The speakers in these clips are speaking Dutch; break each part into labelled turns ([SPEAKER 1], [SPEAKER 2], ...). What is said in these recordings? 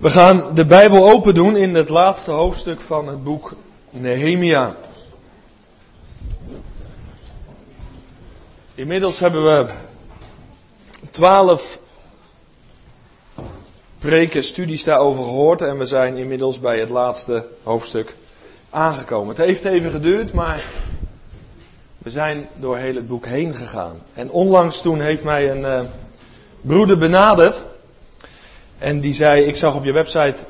[SPEAKER 1] We gaan de Bijbel open doen in het laatste hoofdstuk van het boek Nehemia. Inmiddels hebben we 12 preken, studies daarover gehoord en we zijn inmiddels bij het laatste hoofdstuk aangekomen. Het heeft even geduurd, maar we zijn door heel het boek heen gegaan. En onlangs toen heeft mij een broeder benaderd. En die zei, ik zag op je website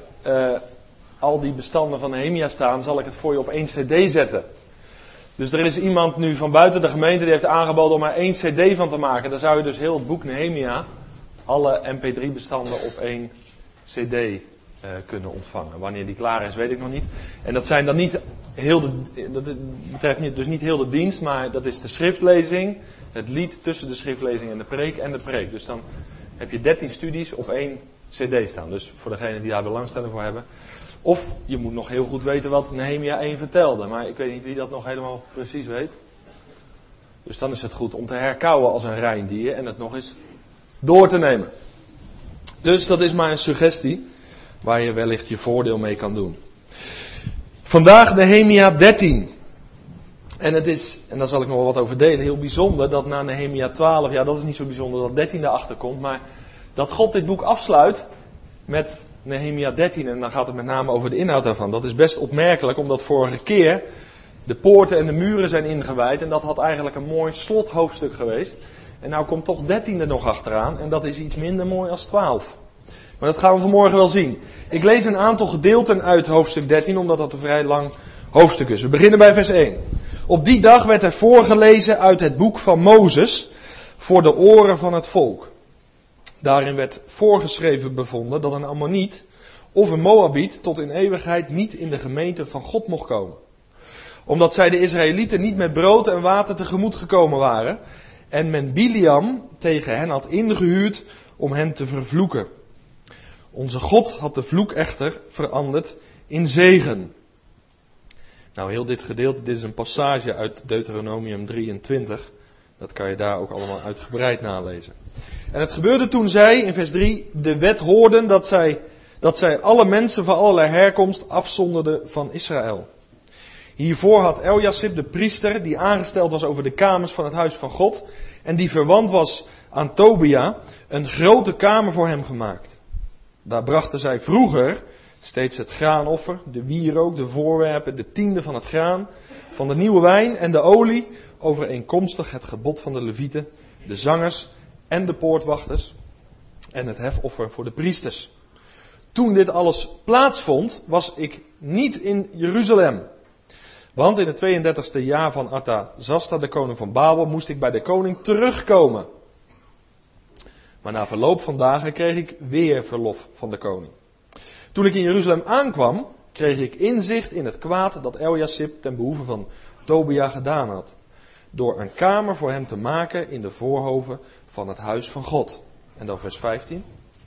[SPEAKER 1] al die bestanden van Nehemia staan, zal ik het voor je op 1 cd zetten. Dus er is iemand nu van buiten de gemeente die heeft aangeboden om er 1 cd van te maken. Dan zou je dus heel het boek Nehemia, alle mp3 bestanden op 1 cd kunnen ontvangen. Wanneer die klaar is, weet ik nog niet. En dat zijn dan niet dat betreft dus niet heel de dienst, maar dat is de schriftlezing, het lied tussen de schriftlezing en de preek. Dus dan heb je 13 studies op 1 cd staan. Dus voor degenen die daar belangstelling voor hebben. Of je moet nog heel goed weten wat Nehemia 1 vertelde. Maar ik weet niet wie dat nog helemaal precies weet. Dus dan is het goed om te herkauwen als een rein dier en het nog eens door te nemen. Dus dat is maar een suggestie waar je wellicht je voordeel mee kan doen. Vandaag Nehemia 13. En het is, en daar zal ik nog wel wat over delen, heel bijzonder dat na Nehemia 12, ja dat is niet zo bijzonder dat 13 erachter komt, maar dat God dit boek afsluit met Nehemia 13 en dan gaat het met name over de inhoud daarvan. Dat is best opmerkelijk omdat vorige keer de poorten en de muren zijn ingewijd en dat had eigenlijk een mooi slothoofdstuk geweest. En nou komt toch 13 er nog achteraan en dat is iets minder mooi als 12. Maar dat gaan we vanmorgen wel zien. Ik lees een aantal gedeelten uit hoofdstuk 13 omdat dat een vrij lang hoofdstuk is. We beginnen bij vers 1. Op die dag werd er voorgelezen uit het boek van Mozes voor de oren van het volk. Daarin werd voorgeschreven bevonden dat een Ammoniet of een Moabiet tot in eeuwigheid niet in de gemeente van God mocht komen. Omdat zij de Israëlieten niet met brood en water tegemoet gekomen waren en men Biliam tegen hen had ingehuurd om hen te vervloeken. Onze God had de vloek echter veranderd in zegen. Nou, heel dit gedeelte, dit is een passage uit Deuteronomium 23. Dat kan je daar ook allemaal uitgebreid nalezen. En het gebeurde toen zij, in vers 3, de wet hoorden dat zij alle mensen van allerlei herkomst afzonderden van Israël. Hiervoor had Eljasib, de priester, die aangesteld was over de kamers van het huis van God en die verwant was aan Tobia, een grote kamer voor hem gemaakt. Daar brachten zij vroeger steeds het graanoffer, de wierook, de voorwerpen, de tiende van het graan, van de nieuwe wijn en de olie, overeenkomstig het gebod van de Levieten, de zangers en de poortwachters en het hefoffer voor de priesters. Toen dit alles plaatsvond, was ik niet in Jeruzalem. Want in het 32e jaar van Artazasta, de koning van Babel, moest ik bij de koning terugkomen. Maar na verloop van dagen kreeg ik weer verlof van de koning. Toen ik in Jeruzalem aankwam, kreeg ik inzicht in het kwaad dat Eljasib ten behoeve van Tobia gedaan had. Door een kamer voor hem te maken in de voorhoven van het huis van God. En dan vers 15.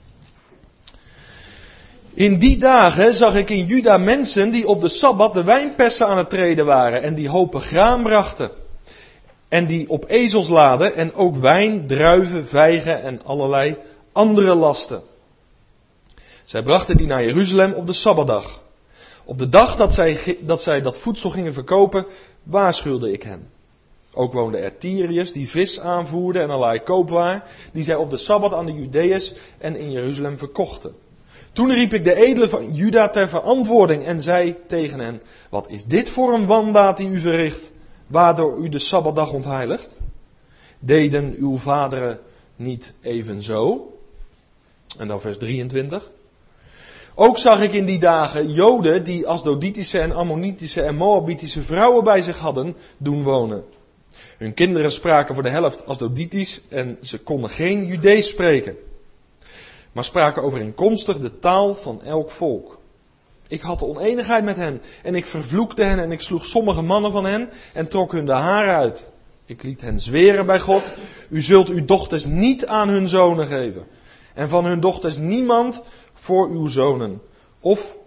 [SPEAKER 1] In die dagen zag ik in Juda mensen die op de Sabbat de wijnpersen aan het treden waren en die hopen graan brachten. En die op ezels laden en ook wijn, druiven, vijgen en allerlei andere lasten. Zij brachten die naar Jeruzalem op de Sabbatdag. Op de dag dat zij dat voedsel gingen verkopen, waarschuwde ik hen. Ook woonden er Tyriërs die vis aanvoerden en allerlei koopwaar, die zij op de Sabbat aan de Judeërs en in Jeruzalem verkochten. Toen riep ik de edelen van Juda ter verantwoording en zei tegen hen, wat is dit voor een wandaad die u verricht, waardoor u de Sabbatdag ontheiligt? Deden uw vaderen niet evenzo? En dan vers 23. Ook zag ik in die dagen Joden die Asdoditische en Ammonitische en Moabitische vrouwen bij zich hadden doen wonen. Hun kinderen spraken voor de helft Asdoditisch en ze konden geen Judees spreken. Maar spraken overeenkomstig de taal van elk volk. Ik had de oneenigheid met hen en ik vervloekte hen en ik sloeg sommige mannen van hen en trok hun de haren uit. Ik liet hen zweren bij God, u zult uw dochters niet aan hun zonen geven. En van hun dochters niemand voor uw zonen, of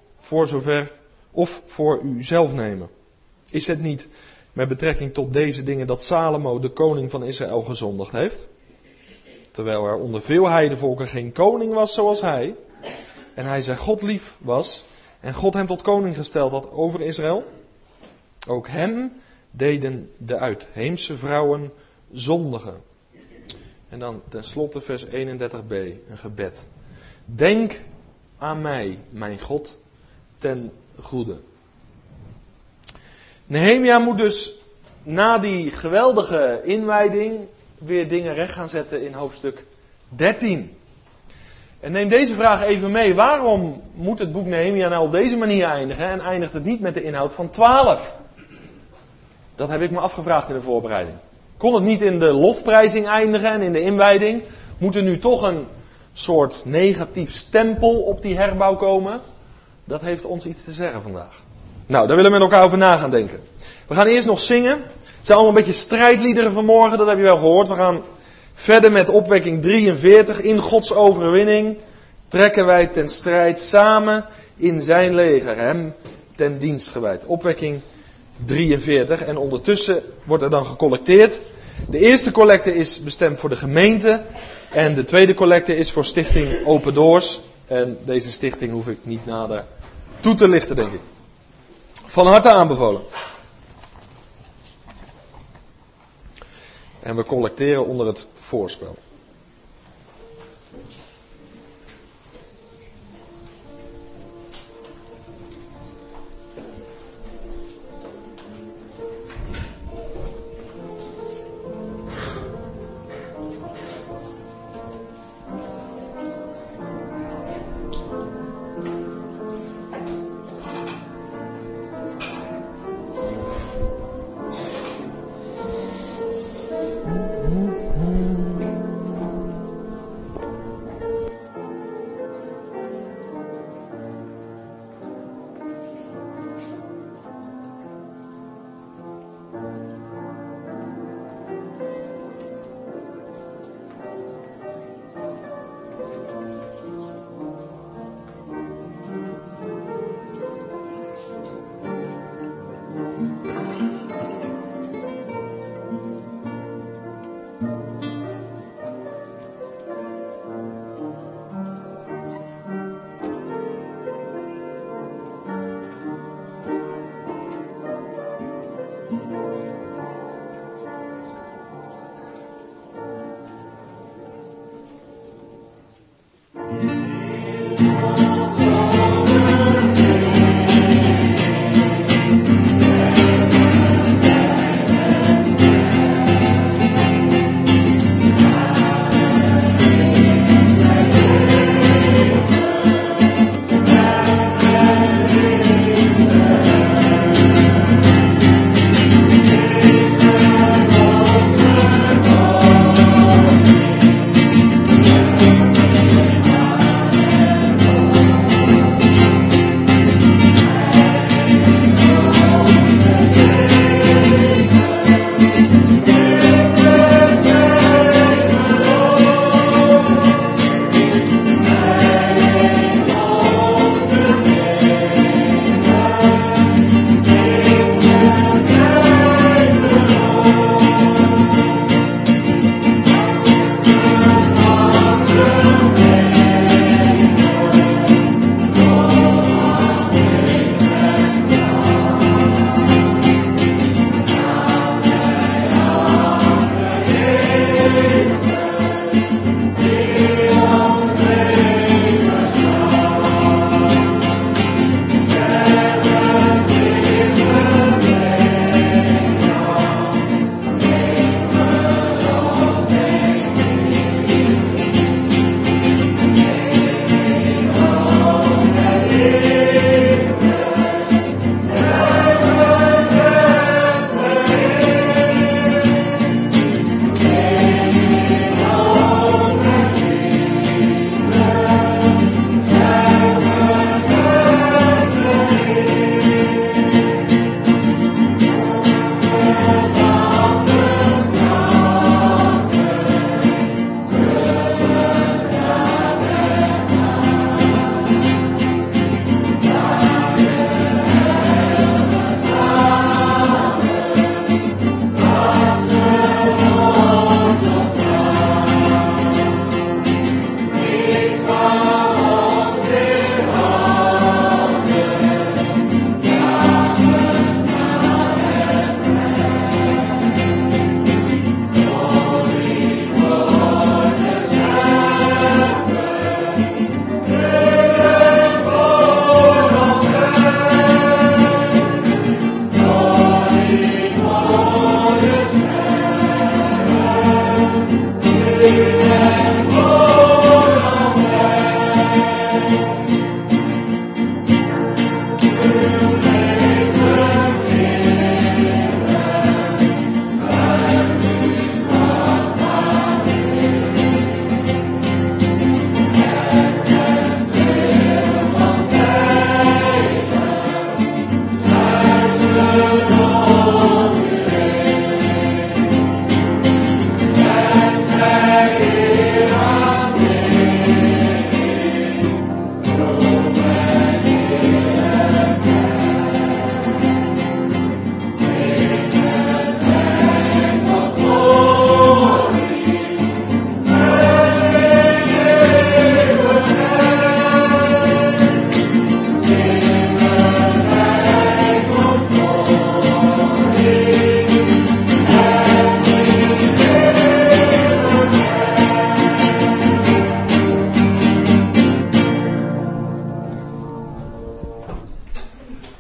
[SPEAKER 1] voor u zelf nemen. Is het niet met betrekking tot deze dingen dat Salomo, de koning van Israël, gezondigd heeft? Terwijl er onder veel heidenvolken geen koning was zoals hij. en hij zijn God lief was en God hem tot koning gesteld had over Israël, ook hem deden de uitheemse vrouwen zondigen. En dan tenslotte vers 31b, een gebed. Denk aan mij, mijn God, ten goede. Nehemia moet dus na die geweldige inwijding weer dingen recht gaan zetten in hoofdstuk 13. En neem deze vraag even mee. Waarom moet het boek Nehemia nou op deze manier eindigen en eindigt het niet met de inhoud van 12? Dat heb ik me afgevraagd in de voorbereiding. Kon het niet in de lofprijzing eindigen en in de inwijding? Moet er nu toch een soort negatief stempel op die herbouw komen? Dat heeft ons iets te zeggen vandaag. Nou, daar willen we met elkaar over na gaan denken. We gaan eerst nog zingen. Het zijn allemaal een beetje strijdliederen vanmorgen, dat heb je wel gehoord. We gaan verder met opwekking 43. In Gods overwinning trekken wij ten strijd samen in zijn leger, hem ten dienst gewijd. Opwekking 43. En ondertussen wordt er dan gecollecteerd. De eerste collecte is bestemd voor de gemeente. En de tweede collecte is voor stichting Open Doors. En deze stichting hoef ik niet nader toe te lichten, denk ik. Van harte aanbevolen. En we collecteren onder het voorspel.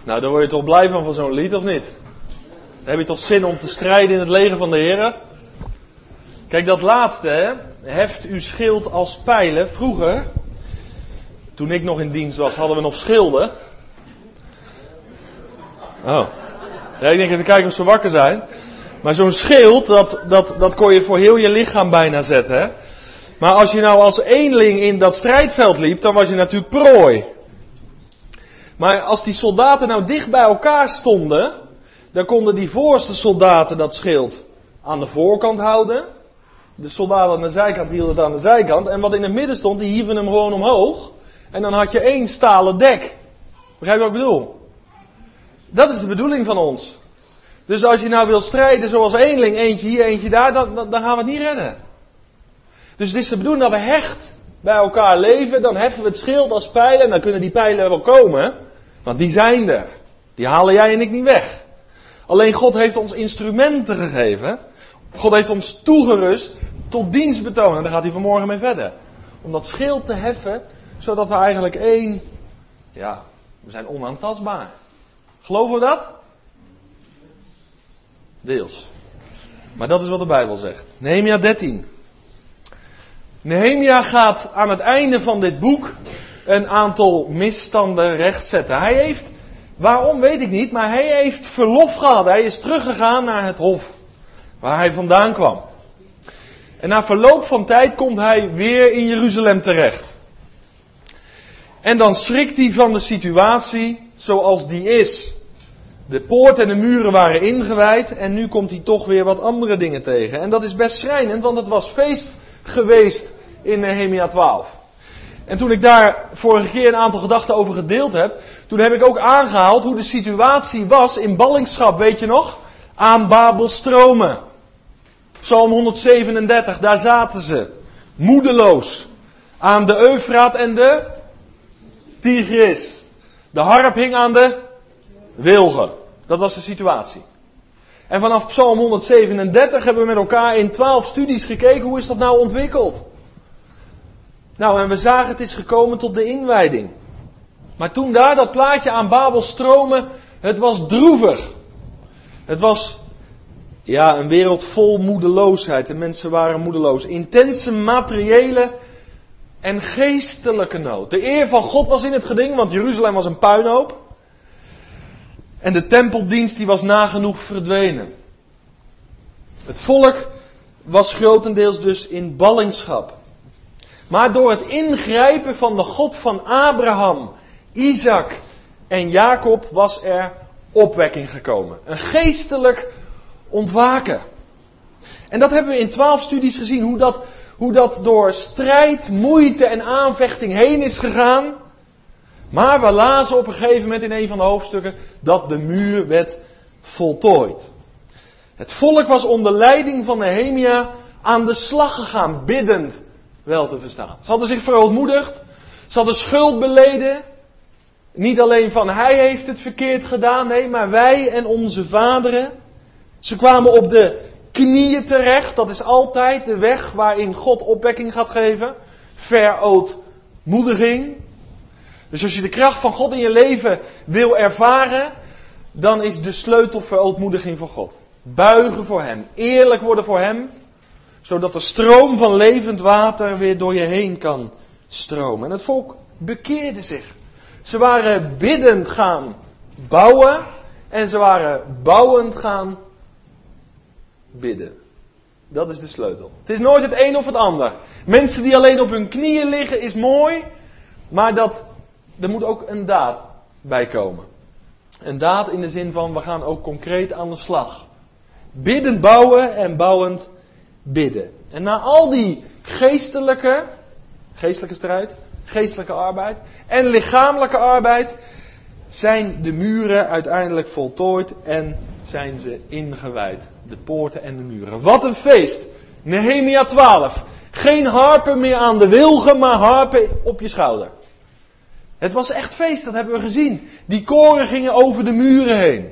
[SPEAKER 1] Nou, daar word je toch blij van zo'n lied, of niet? Dan heb je toch zin om te strijden in het leger van de Heer? Kijk, dat laatste, hè? Heft uw schild als pijlen. Vroeger, toen ik nog in dienst was, hadden we nog schilden. Oh. Ja, ik denk even kijken of ze wakker zijn. Maar zo'n schild, dat kon je voor heel je lichaam bijna zetten, hè? Maar als je nou als eenling in dat strijdveld liep, dan was je natuurlijk prooi. Maar als die soldaten nou dicht bij elkaar stonden, dan konden die voorste soldaten dat schild aan de voorkant houden. De soldaten aan de zijkant hielden het aan de zijkant. En wat in het midden stond, die hieven hem gewoon omhoog. En dan had je 1 stalen dek. Begrijp je wat ik bedoel? Dat is de bedoeling van ons. Dus als je nou wil strijden zoals eenling, eentje hier, eentje daar, dan gaan we het niet redden. Dus het is de bedoeling dat we hecht bij elkaar leven. Dan heffen we het schild als pijlen. En dan kunnen die pijlen wel komen. Want die zijn er. Die halen jij en ik niet weg. Alleen God heeft ons instrumenten gegeven. God heeft ons toegerust tot dienstbetoon. En daar gaat hij vanmorgen mee verder. Om dat schild te heffen, zodat we eigenlijk we zijn onaantastbaar. Geloven we dat? Deels. Maar dat is wat de Bijbel zegt. Nehemia 13. Nehemia gaat aan het einde van dit boek een aantal misstanden rechtzetten. Hij heeft, waarom weet ik niet, maar hij heeft verlof gehad. Hij is teruggegaan naar het hof waar hij vandaan kwam. En na verloop van tijd komt hij weer in Jeruzalem terecht. En dan schrikt hij van de situatie zoals die is. De poort en de muren waren ingewijd en nu komt hij toch weer wat andere dingen tegen. En dat is best schrijnend, want het was feest geweest in Nehemia 12. En toen ik daar vorige keer een aantal gedachten over gedeeld heb, toen heb ik ook aangehaald hoe de situatie was in ballingschap, weet je nog? Aan Babelstromen. Psalm 137, daar zaten ze. Moedeloos. Aan de Eufraat en de Tigris. De harp hing aan de wilgen. Dat was de situatie. En vanaf Psalm 137 hebben we met elkaar in 12 studies gekeken, hoe is dat nou ontwikkeld? Nou, en we zagen het is gekomen tot de inwijding. Maar toen daar dat plaatje aan Babelstromen, het was droevig. Het was, een wereld vol moedeloosheid. De mensen waren moedeloos. Intense materiële en geestelijke nood. De eer van God was in het geding, want Jeruzalem was een puinhoop. En de tempeldienst die was nagenoeg verdwenen. Het volk was grotendeels dus in ballingschap. Maar door het ingrijpen van de God van Abraham, Isaac en Jacob was er opwekking gekomen. Een geestelijk ontwaken. En dat hebben we in 12 studies gezien. Hoe dat door strijd, moeite en aanvechting heen is gegaan. Maar we lazen op een gegeven moment in een van de hoofdstukken dat de muur werd voltooid. Het volk was onder leiding van Nehemia aan de slag gegaan, biddend wel te verstaan. Ze hadden zich verootmoedigd, ze hadden schuld beleden. Niet alleen van hij heeft het verkeerd gedaan, nee, maar wij en onze vaderen. Ze kwamen op de knieën terecht, dat is altijd de weg waarin God opwekking gaat geven. Verootmoediging. Dus als je de kracht van God in je leven wil ervaren, dan is de sleutel verootmoediging voor God. Buigen voor Hem, eerlijk worden voor Hem, zodat de stroom van levend water weer door je heen kan stromen. En het volk bekeerde zich. Ze waren biddend gaan bouwen en ze waren bouwend gaan bidden. Dat is de sleutel. Het is nooit het een of het ander. Mensen die alleen op hun knieën liggen is mooi, maar er moet ook een daad bij komen. Een daad in de zin van we gaan ook concreet aan de slag. Biddend bouwen en bouwend bidden. En na al die geestelijke strijd, geestelijke arbeid en lichamelijke arbeid zijn de muren uiteindelijk voltooid en zijn ze ingewijd. De poorten en de muren. Wat een feest! Nehemia 12. Geen harpen meer aan de wilgen, maar harpen op je schouder. Het was echt feest, dat hebben we gezien. Die koren gingen over de muren heen.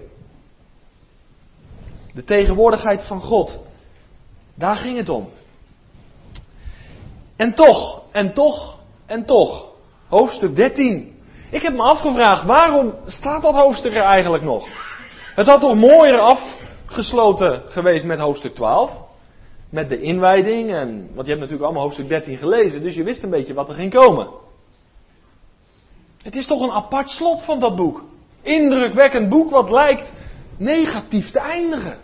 [SPEAKER 1] De tegenwoordigheid van God. Daar ging het om. En toch. Hoofdstuk 13. Ik heb me afgevraagd, waarom staat dat hoofdstuk er eigenlijk nog? Het had toch mooier afgesloten geweest met hoofdstuk 12. Met de inwijding. Want je hebt natuurlijk allemaal hoofdstuk 13 gelezen. Dus je wist een beetje wat er ging komen. Het is toch een apart slot van dat boek. Indrukwekkend boek wat lijkt negatief te eindigen.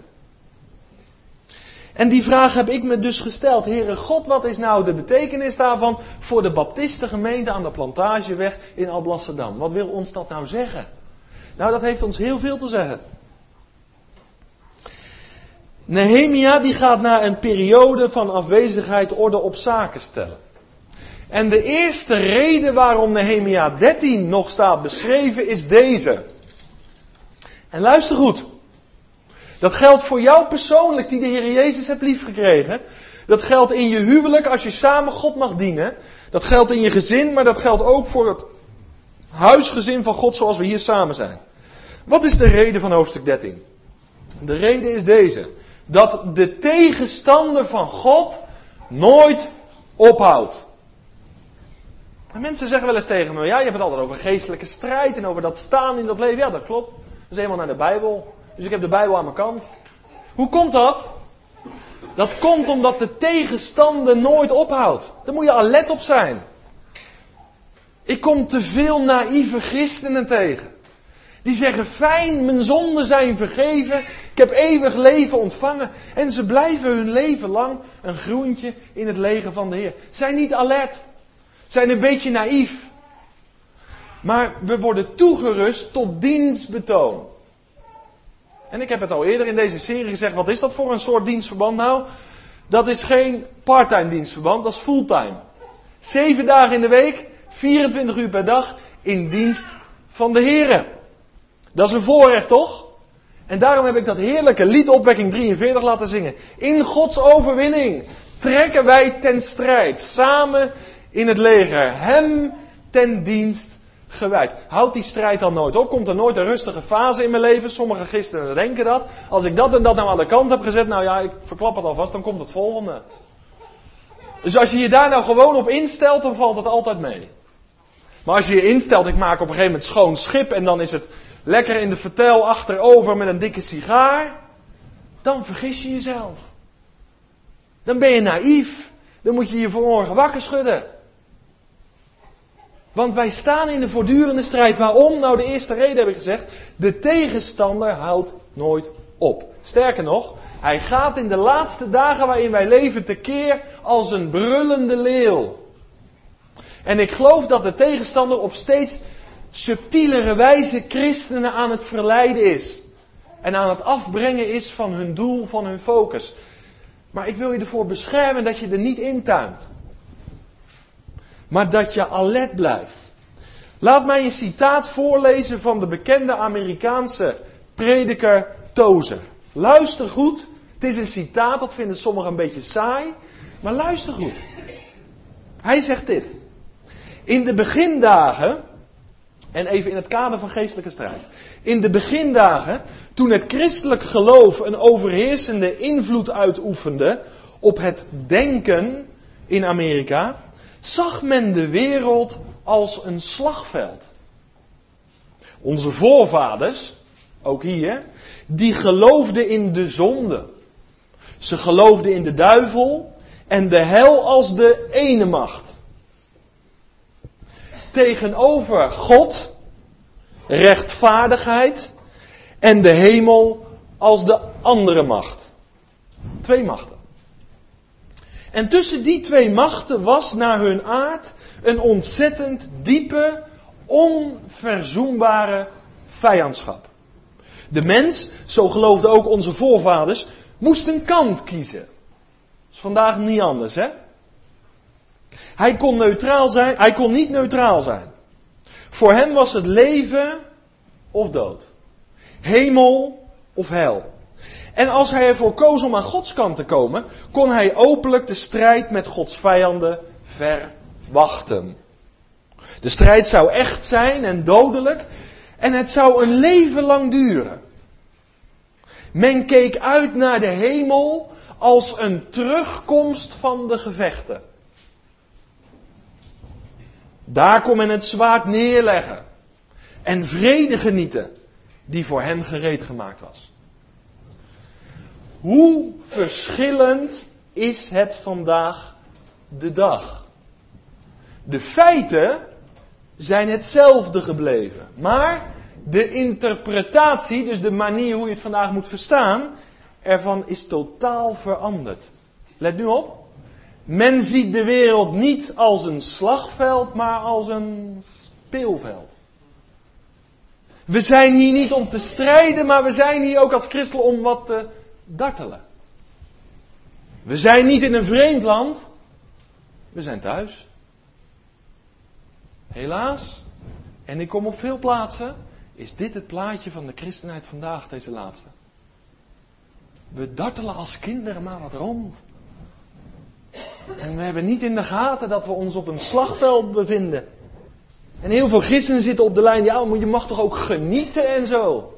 [SPEAKER 1] En die vraag heb ik me dus gesteld. Heere God, wat is nou de betekenis daarvan voor de Baptistengemeente aan de Plantageweg in Alblasserdam? Wat wil ons dat nou zeggen? Nou, dat heeft ons heel veel te zeggen. Nehemia die gaat na een periode van afwezigheid orde op zaken stellen. En de eerste reden waarom Nehemia 13 nog staat beschreven is deze. En luister goed. Dat geldt voor jou persoonlijk die de Heer Jezus hebt liefgekregen. Dat geldt in je huwelijk als je samen God mag dienen. Dat geldt in je gezin, maar dat geldt ook voor het huisgezin van God zoals we hier samen zijn. Wat is de reden van hoofdstuk 13? De reden is deze. Dat de tegenstander van God nooit ophoudt. En mensen zeggen wel eens tegen me, ja, je hebt het altijd over geestelijke strijd en over dat staan in dat leven. Ja, dat klopt. Dat is helemaal naar de Bijbel. Dus ik heb de Bijbel aan mijn kant. Hoe komt dat? Dat komt omdat de tegenstander nooit ophoudt. Daar moet je alert op zijn. Ik kom te veel naïeve christenen tegen. Die zeggen, fijn, mijn zonden zijn vergeven. Ik heb eeuwig leven ontvangen. En ze blijven hun leven lang een groentje in het leger van de Heer. Zijn niet alert. Zijn een beetje naïef. Maar we worden toegerust tot dienstbetoon. En ik heb het al eerder in deze serie gezegd, wat is dat voor een soort dienstverband nou? Dat is geen parttime dienstverband, dat is fulltime. 7 dagen in de week, 24 uur per dag, in dienst van de Here. Dat is een voorrecht toch? En daarom heb ik dat heerlijke lied Opwekking 43 laten zingen. In Gods overwinning trekken wij ten strijd, samen in het leger, hem ten dienst gewijd. Houdt die strijd dan nooit op? Komt er nooit een rustige fase in mijn leven? Sommige christenen denken dat. Als ik dat en dat nou aan de kant heb gezet, nou ja, ik verklap het alvast, dan komt het volgende. Dus als je je daar nou gewoon op instelt, dan valt het altijd mee. Maar als je je instelt, ik maak op een gegeven moment schoon schip en dan is het lekker in de vertel achterover met een dikke sigaar, dan vergis je jezelf. Dan ben je naïef. Dan moet je je vanmorgen wakker schudden. Want wij staan in een voortdurende strijd. Waarom? Nou, de eerste reden heb ik gezegd. De tegenstander houdt nooit op. Sterker nog, hij gaat in de laatste dagen waarin wij leven tekeer als een brullende leeuw. En ik geloof dat de tegenstander op steeds subtielere wijze christenen aan het verleiden is. En aan het afbrengen is van hun doel, van hun focus. Maar ik wil je ervoor beschermen dat je er niet intuint. Maar dat je alert blijft. Laat mij een citaat voorlezen van de bekende Amerikaanse prediker Tozer. Luister goed. Het is een citaat, dat vinden sommigen een beetje saai. Maar luister goed. Hij zegt dit. In de begindagen, en even in het kader van geestelijke strijd. In de begindagen, toen het christelijk geloof een overheersende invloed uitoefende op het denken in Amerika, zag men de wereld als een slagveld. Onze voorvaders, ook hier, die geloofden in de zonde. Ze geloofden in de duivel en de hel als de ene macht. Tegenover God, rechtvaardigheid en de hemel als de andere macht. 2 machten. En tussen die 2 machten was naar hun aard een ontzettend diepe, onverzoenbare vijandschap. De mens, zo geloofden ook onze voorvaders, moest een kant kiezen. Dat is vandaag niet anders, hè? Hij kon neutraal zijn, hij kon niet neutraal zijn. Voor hem was het leven of dood. Hemel of hel. En als hij ervoor koos om aan Gods kant te komen, kon hij openlijk de strijd met Gods vijanden verwachten. De strijd zou echt zijn en dodelijk en het zou een leven lang duren. Men keek uit naar de hemel als een terugkomst van de gevechten. Daar kon men het zwaard neerleggen. en vrede genieten die voor hen gereed gemaakt was. Hoe verschillend is het vandaag de dag? De feiten zijn hetzelfde gebleven. Maar de interpretatie, dus de manier hoe je het vandaag moet verstaan, ervan is totaal veranderd. Let nu op. Men ziet de wereld niet als een slagveld, maar als een speelveld. We zijn hier niet om te strijden, maar we zijn hier ook als christenen om wat te dartelen. We zijn niet in een vreemd land, we zijn thuis. Helaas, en ik kom op veel plaatsen, is dit het plaatje van de christenheid vandaag, deze laatste. We dartelen als kinderen maar wat rond. En we hebben niet in de gaten dat we ons op een slagveld bevinden. En heel veel christenen zitten op de lijn, ja, maar je mag toch ook genieten en zo.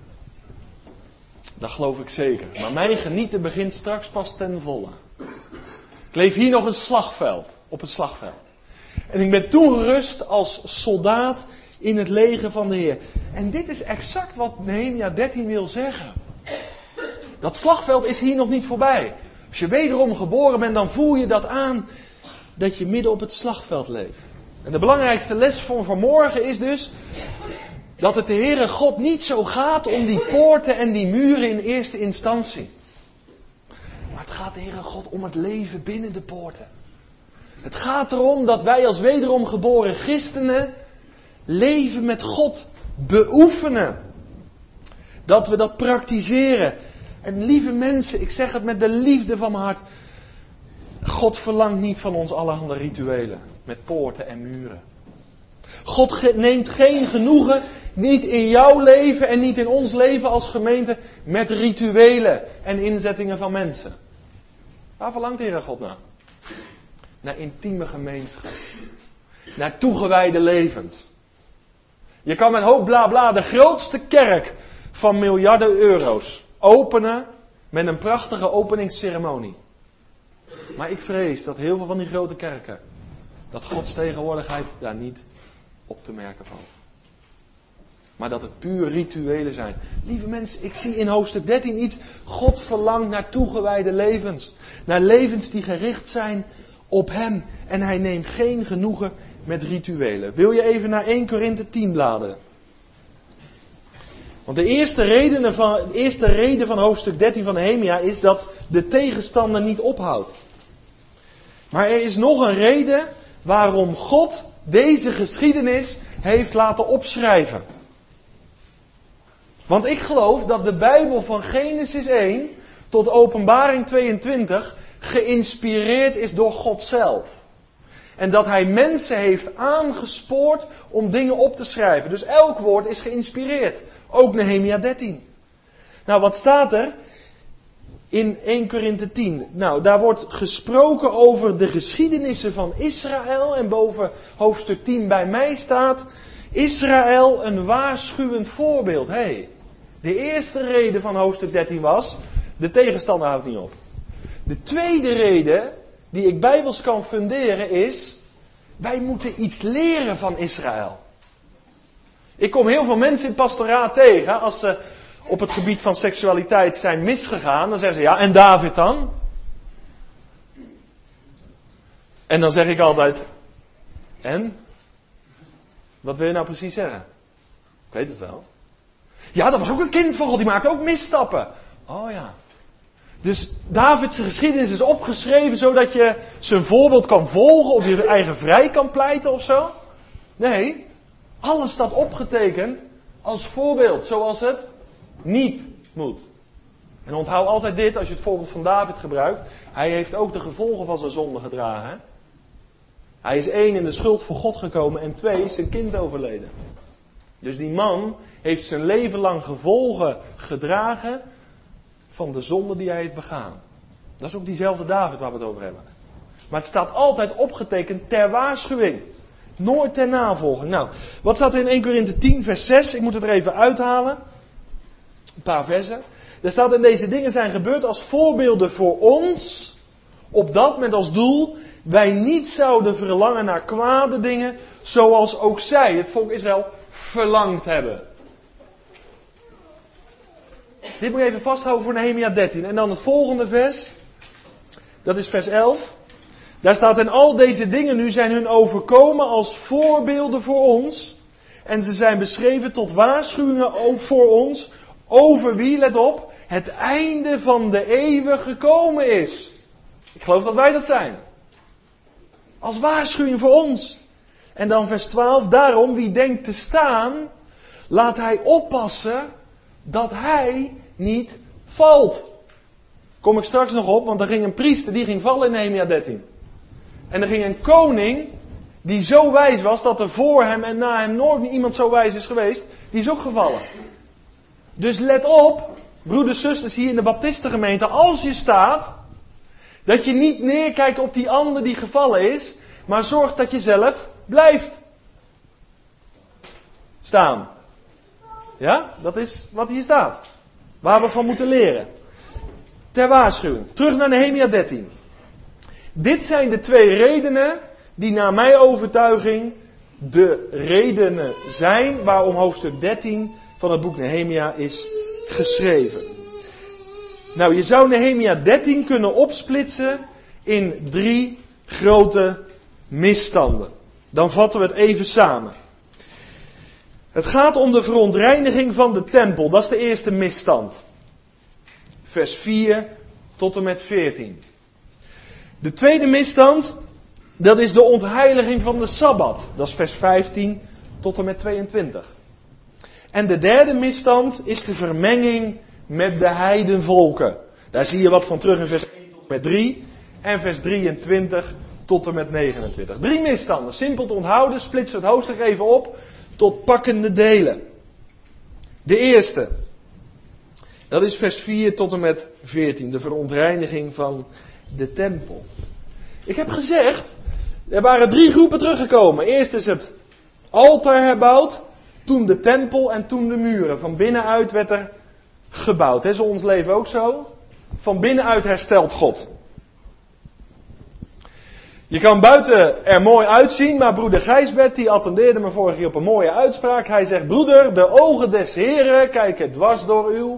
[SPEAKER 1] Dat geloof ik zeker. Maar mijn genieten begint straks pas ten volle. Ik leef hier nog op het slagveld. En ik ben toegerust als soldaat in het leger van de Heer. En dit is exact wat Nehemia 13 wil zeggen. Dat slagveld is hier nog niet voorbij. Als je wederom geboren bent, dan voel je dat aan dat je midden op het slagveld leeft. En de belangrijkste les van vanmorgen is dus dat het de Heere God niet zo gaat om die poorten en die muren in eerste instantie. Maar het gaat de Heere God om het leven binnen de poorten. Het gaat erom dat wij als wederom geboren christenen leven met God beoefenen. Dat we dat praktiseren. En lieve mensen, ik zeg het met de liefde van mijn hart. God verlangt niet van ons allerhande rituelen. Met poorten en muren. God neemt geen genoegen, niet in jouw leven en niet in ons leven als gemeente, met rituelen en inzettingen van mensen. Waar verlangt de Heer God naar? Naar intieme gemeenschap. Naar toegewijde levens. Je kan met hoop bla bla de grootste kerk van miljarden euro's openen met een prachtige openingsceremonie. Maar ik vrees dat heel veel van die grote kerken, dat Gods tegenwoordigheid daar niet op te merken valt. Maar dat het puur rituelen zijn. Lieve mensen, ik zie in hoofdstuk 13 iets. God verlangt naar toegewijde levens. Naar levens die gericht zijn op Hem. En Hij neemt geen genoegen met rituelen. Wil je even naar 1 Korinthe 10 bladeren? Want de eerste reden van hoofdstuk 13 van Nehemia is dat de tegenstander niet ophoudt. Maar er is nog een reden waarom God deze geschiedenis heeft laten opschrijven. Want ik geloof dat de Bijbel van Genesis 1 tot Openbaring 22 geïnspireerd is door God zelf. En dat Hij mensen heeft aangespoord om dingen op te schrijven. Dus elk woord is geïnspireerd. Ook Nehemia 13. Nou, wat staat er in 1 Korinthe 10? Nou, daar wordt gesproken over de geschiedenissen van Israël. En boven hoofdstuk 10 bij mij staat Israël een waarschuwend voorbeeld. De eerste reden van hoofdstuk 13 was, de tegenstander houdt niet op. De tweede reden die ik bijbels kan funderen is, wij moeten iets leren van Israël. Ik kom heel veel mensen in het pastoraat tegen, als ze op het gebied van seksualiteit zijn misgegaan, dan zeggen ze, ja, en David dan? En dan zeg ik altijd, en? Wat wil je nou precies zeggen? Ik weet het wel. Ja, dat was ook een kind van God, die maakte ook misstappen. Oh ja. Dus Davids geschiedenis is opgeschreven zodat je zijn voorbeeld kan volgen of je eigen vrij kan pleiten of zo. Nee, alles staat opgetekend als voorbeeld zoals het niet moet. En onthoud altijd dit als je het voorbeeld van David gebruikt. Hij heeft ook de gevolgen van zijn zonde gedragen. Hè? Hij is 1 in de schuld voor God gekomen en 2 zijn kind overleden. Dus die man heeft zijn leven lang gevolgen gedragen van de zonde die hij heeft begaan. Dat is ook diezelfde David waar we het over hebben. Maar het staat altijd opgetekend ter waarschuwing. Nooit ter navolging. Nou, wat staat er in 1 Korinthe 10 vers 6? Ik moet het er even uithalen. Een paar versen. Daar staat: en deze dingen zijn gebeurd als voorbeelden voor ons. Opdat met als doel wij niet zouden verlangen naar kwade dingen. Zoals ook zij, het volk Israël, verlangd hebben. Dit moet je even vasthouden voor Nehemia 13. En dan het volgende vers. Dat is vers 11. Daar staat: en al deze dingen nu zijn hun overkomen als voorbeelden voor ons. En ze zijn beschreven tot waarschuwingen ook voor ons. Over wie, let op, het einde van de eeuwen gekomen is. Ik geloof dat wij dat zijn. Als waarschuwing voor ons. En dan vers 12. Daarom, wie denkt te staan, laat hij oppassen dat hij niet valt. Kom ik straks nog op, want er ging een priester, die ging vallen in Nehemia 13. En er ging een koning, die zo wijs was, dat er voor hem en na hem nooit iemand zo wijs is geweest, die is ook gevallen. Dus let op, broeders, zusters hier in de baptistengemeente, als je staat, dat je niet neerkijkt op die ander die gevallen is, maar zorg dat je zelf blijft staan. Ja, dat is wat hier staat. Waar we van moeten leren. Ter waarschuwing. Terug naar Nehemia 13. Dit zijn de twee redenen die naar mijn overtuiging de redenen zijn waarom hoofdstuk 13 van het boek Nehemia is geschreven. Nou, je zou Nehemia 13 kunnen opsplitsen in 3 grote misstanden. Dan vatten we het even samen. Het gaat om de verontreiniging van de tempel. Dat is de eerste misstand. Vers 4 tot en met 14. De tweede misstand, dat is de ontheiliging van de Sabbat. Dat is vers 15 tot en met 22. En de derde misstand is de vermenging met de heidenvolken. Daar zie je wat van terug in vers 1 tot en met 3. En vers 23 tot en met 29. 3 misstanden, simpel te onthouden. Splitsen het hoofdstuk even op tot pakkende delen. De eerste, dat is vers 4 tot en met 14. De verontreiniging van de tempel. Ik heb gezegd, er waren 3 groepen teruggekomen. Eerst is het altaar herbouwd, toen de tempel en toen de muren. Van binnenuit werd er gebouwd. Is ons leven ook zo? Van binnenuit herstelt God. Je kan buiten er mooi uitzien, maar broeder Gijsbert die attendeerde me vorige keer op een mooie uitspraak. Hij zegt: broeder, de ogen des Heren kijken dwars door uw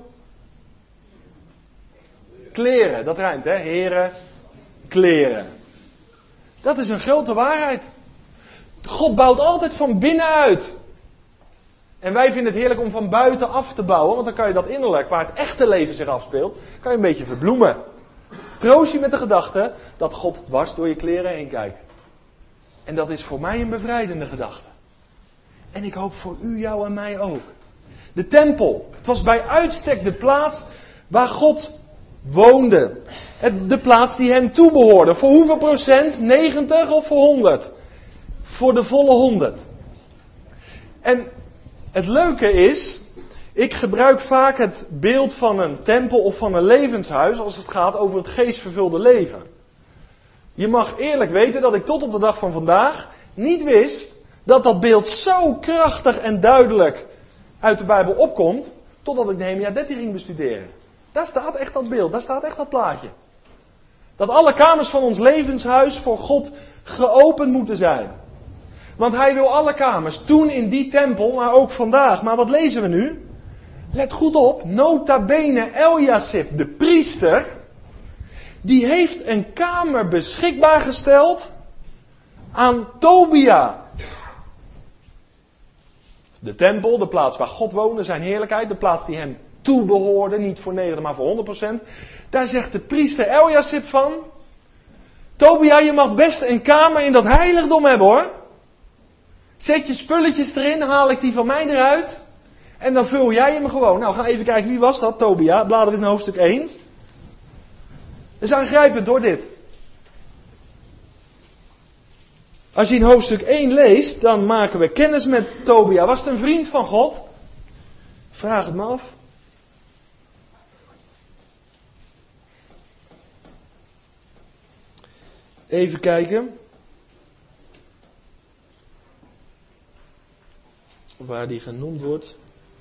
[SPEAKER 1] kleren. Dat rijmt, hè? Heren, kleren. Dat is een grote waarheid. God bouwt altijd van binnenuit. En wij vinden het heerlijk om van buiten af te bouwen, want dan kan je dat innerlijk, waar het echte leven zich afspeelt, kan je een beetje verbloemen. Troost je met de gedachte dat God dwars door je kleren heen kijkt. En dat is voor mij een bevrijdende gedachte. En ik hoop voor u, jou en mij ook. De tempel. Het was bij uitstek de plaats waar God woonde. De plaats die hem toebehoorde. Voor hoeveel procent? 90 of voor 100? Voor de volle 100. En het leuke is, ik gebruik vaak het beeld van een tempel of van een levenshuis als het gaat over het geestvervulde leven. Je mag eerlijk weten dat ik tot op de dag van vandaag niet wist dat dat beeld zo krachtig en duidelijk uit de Bijbel opkomt, totdat ik Nehemia 13 ging bestuderen. Daar staat echt dat beeld, daar staat echt dat plaatje. Dat alle kamers van ons levenshuis voor God geopend moeten zijn. Want hij wil alle kamers, toen in die tempel, maar ook vandaag. Maar wat lezen we nu? Let goed op, nota bene Eliasib, de priester, die heeft een kamer beschikbaar gesteld aan Tobia. De tempel, de plaats waar God woonde, zijn heerlijkheid, de plaats die hem toebehoorde, niet voor 90, maar voor 100%. Daar zegt de priester Eliasib van: Tobia, je mag best een kamer in dat heiligdom hebben hoor. Zet je spulletjes erin, haal ik die van mij eruit. En dan vul jij hem gewoon. Nou, we gaan even kijken, wie was dat? Tobia. Blader eens naar hoofdstuk 1. Dat is aangrijpend hoor, dit. Als je in hoofdstuk 1 leest, dan maken we kennis met Tobia. Was het een vriend van God? Vraag het me af. Even kijken. Waar die genoemd wordt.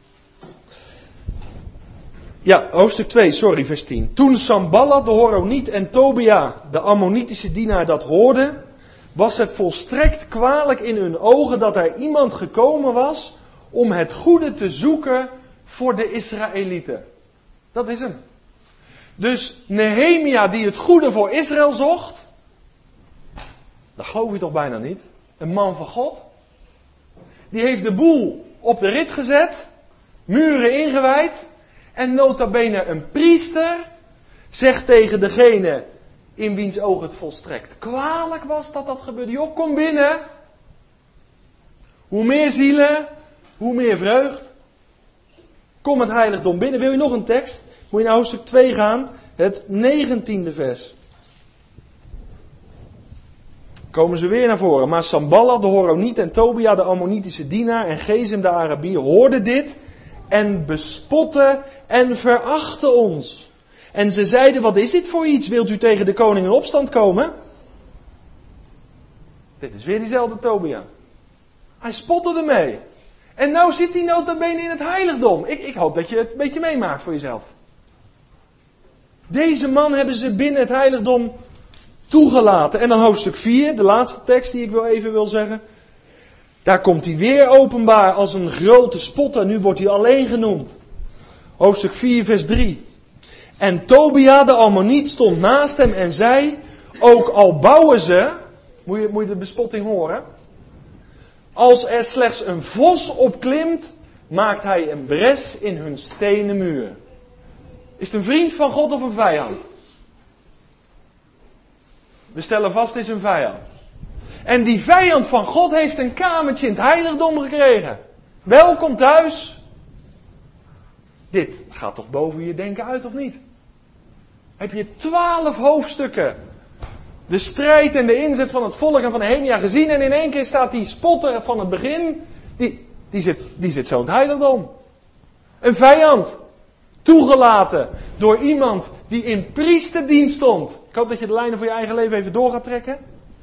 [SPEAKER 1] Ja, hoofdstuk 2, vers 10. Toen Sanballat de Horoniet en Tobia, de Ammonitische dienaar, dat hoorden, was het volstrekt kwalijk in hun ogen dat er iemand gekomen was om het goede te zoeken voor de Israëlieten. Dat is hem. Dus Nehemia die het goede voor Israël zocht, dat geloof je toch bijna niet? Een man van God. Die heeft de boel op de rit gezet, muren ingewijd, en nota bene een priester zegt tegen degene in wiens oog het volstrekt kwalijk was dat gebeurde. Joh, kom binnen. Hoe meer zielen, hoe meer vreugd. Kom het heiligdom binnen. Wil je nog een tekst? Moet je naar hoofdstuk 2 gaan. Het 19e vers. Komen ze weer naar voren. Maar Sanballat de Horoniet en Tobia de Ammonitische dienaar en Gesem de Arabier hoorden dit en bespotten en verachten ons. En ze zeiden, wat is dit voor iets? Wilt u tegen de koning in opstand komen? Dit is weer diezelfde Tobia. Hij spotte ermee. En nou zit hij nota bene in het heiligdom. Ik hoop dat je het een beetje meemaakt voor jezelf. Deze man hebben ze binnen het heiligdom toegelaten. En dan hoofdstuk 4, de laatste tekst die ik even wil zeggen. Daar komt hij weer openbaar als een grote spotter. Nu wordt hij alleen genoemd. Hoofdstuk 4 vers 3. En Tobia de Ammoniet stond naast hem en zei, ook al bouwen ze, moet je de bespotting horen. Als er slechts een vos op klimt, maakt hij een bres in hun stenen muur. Is het een vriend van God of een vijand? We stellen vast, het is een vijand. En die vijand van God heeft een kamertje in het heiligdom gekregen. Welkom thuis. Dit gaat toch boven je denken uit, of niet? Heb je 12 hoofdstukken de strijd en de inzet van het volk en van Nehemia gezien, en in één keer staat die spotter van het begin, die zit zo in het heiligdom. Een vijand. Toegelaten door iemand die in priesterdienst stond. Ik hoop dat je de lijnen voor je eigen leven even door gaat trekken.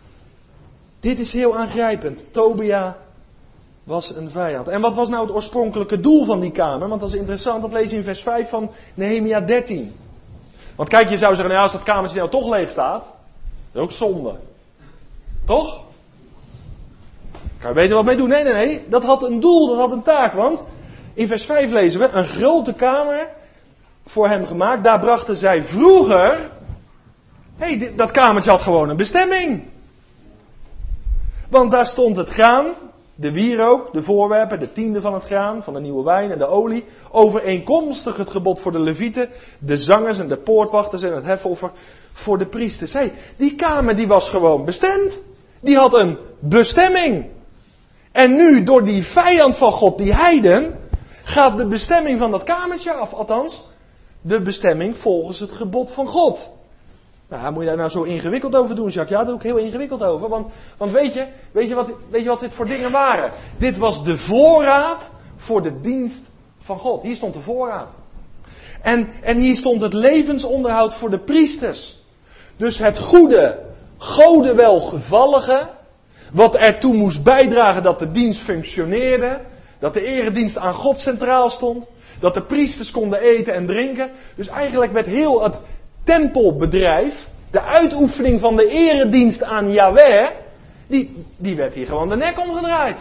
[SPEAKER 1] Dit is heel aangrijpend. Tobia was een vijand. En wat was nou het oorspronkelijke doel van die kamer? Want dat is interessant, dat lees je in vers 5 van Nehemia 13. Want kijk, je zou zeggen, nou, als dat kamertje nou toch leeg staat, dat is ook zonde. Toch? Kan je beter wat mee doen? Nee. Dat had een doel, dat had een taak. Want in vers 5 lezen we, een grote kamer voor hem gemaakt. Daar brachten zij vroeger, dat kamertje had gewoon een bestemming. Want daar stond het graan, de wierook, de voorwerpen, de tiende van het graan, van de nieuwe wijn en de olie. Overeenkomstig het gebod voor de levieten, de zangers en de poortwachters en het hefoffer voor de priesters. Die kamer die was gewoon bestemd. Die had een bestemming. En nu door die vijand van God, die heiden, gaat de bestemming van dat kamertje af. Althans, de bestemming volgens het gebod van God. Nou, moet je daar nou zo ingewikkeld over doen, Jacques? Ja, daar doe ik heel ingewikkeld over. Want weet je wat dit voor dingen waren? Dit was de voorraad voor de dienst van God. Hier stond de voorraad. En hier stond het levensonderhoud voor de priesters. Dus het goede, godewelgevallige, wat ertoe moest bijdragen dat de dienst functioneerde, dat de eredienst aan God centraal stond, dat de priesters konden eten en drinken. Dus eigenlijk werd heel het tempelbedrijf, de uitoefening van de eredienst aan Yahweh, die werd hier gewoon de nek omgedraaid.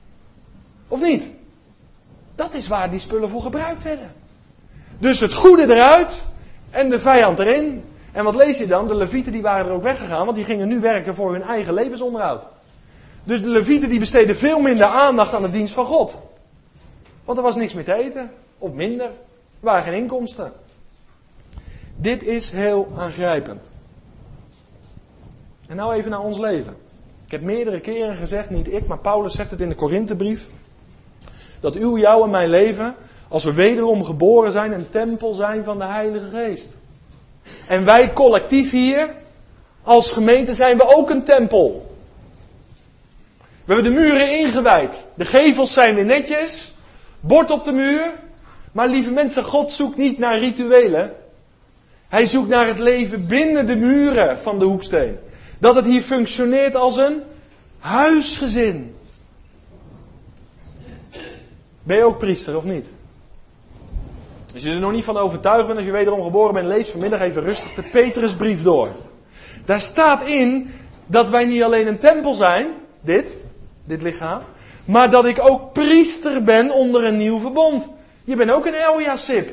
[SPEAKER 1] Of niet? Dat is waar die spullen voor gebruikt werden. Dus het goede eruit en de vijand erin. En wat lees je dan? De levieten die waren er ook weggegaan, want die gingen nu werken voor hun eigen levensonderhoud. Dus de levieten die besteden veel minder aandacht aan de dienst van God. Want er was niks meer te eten. Of minder. Er waren geen inkomsten. Dit is heel aangrijpend. En nou even naar ons leven. Ik heb meerdere keren gezegd, niet ik, maar Paulus zegt het in de Korinthebrief. Dat jouw en mijn leven, als we wederom geboren zijn, een tempel zijn van de Heilige Geest. En wij collectief hier, als gemeente, zijn we ook een tempel. We hebben de muren ingewijd. De gevels zijn weer netjes. Bord op de muur. Maar lieve mensen, God zoekt niet naar rituelen. Hij zoekt naar het leven binnen de muren van de Hoeksteen. Dat het hier functioneert als een huisgezin. Ben je ook priester of niet? Als je er nog niet van overtuigd bent, als je wederom geboren bent, lees vanmiddag even rustig de Petrusbrief door. Daar staat in dat wij niet alleen een tempel zijn, dit lichaam, Maar dat ik ook priester ben onder een nieuw verbond. Je bent ook een Eliasib.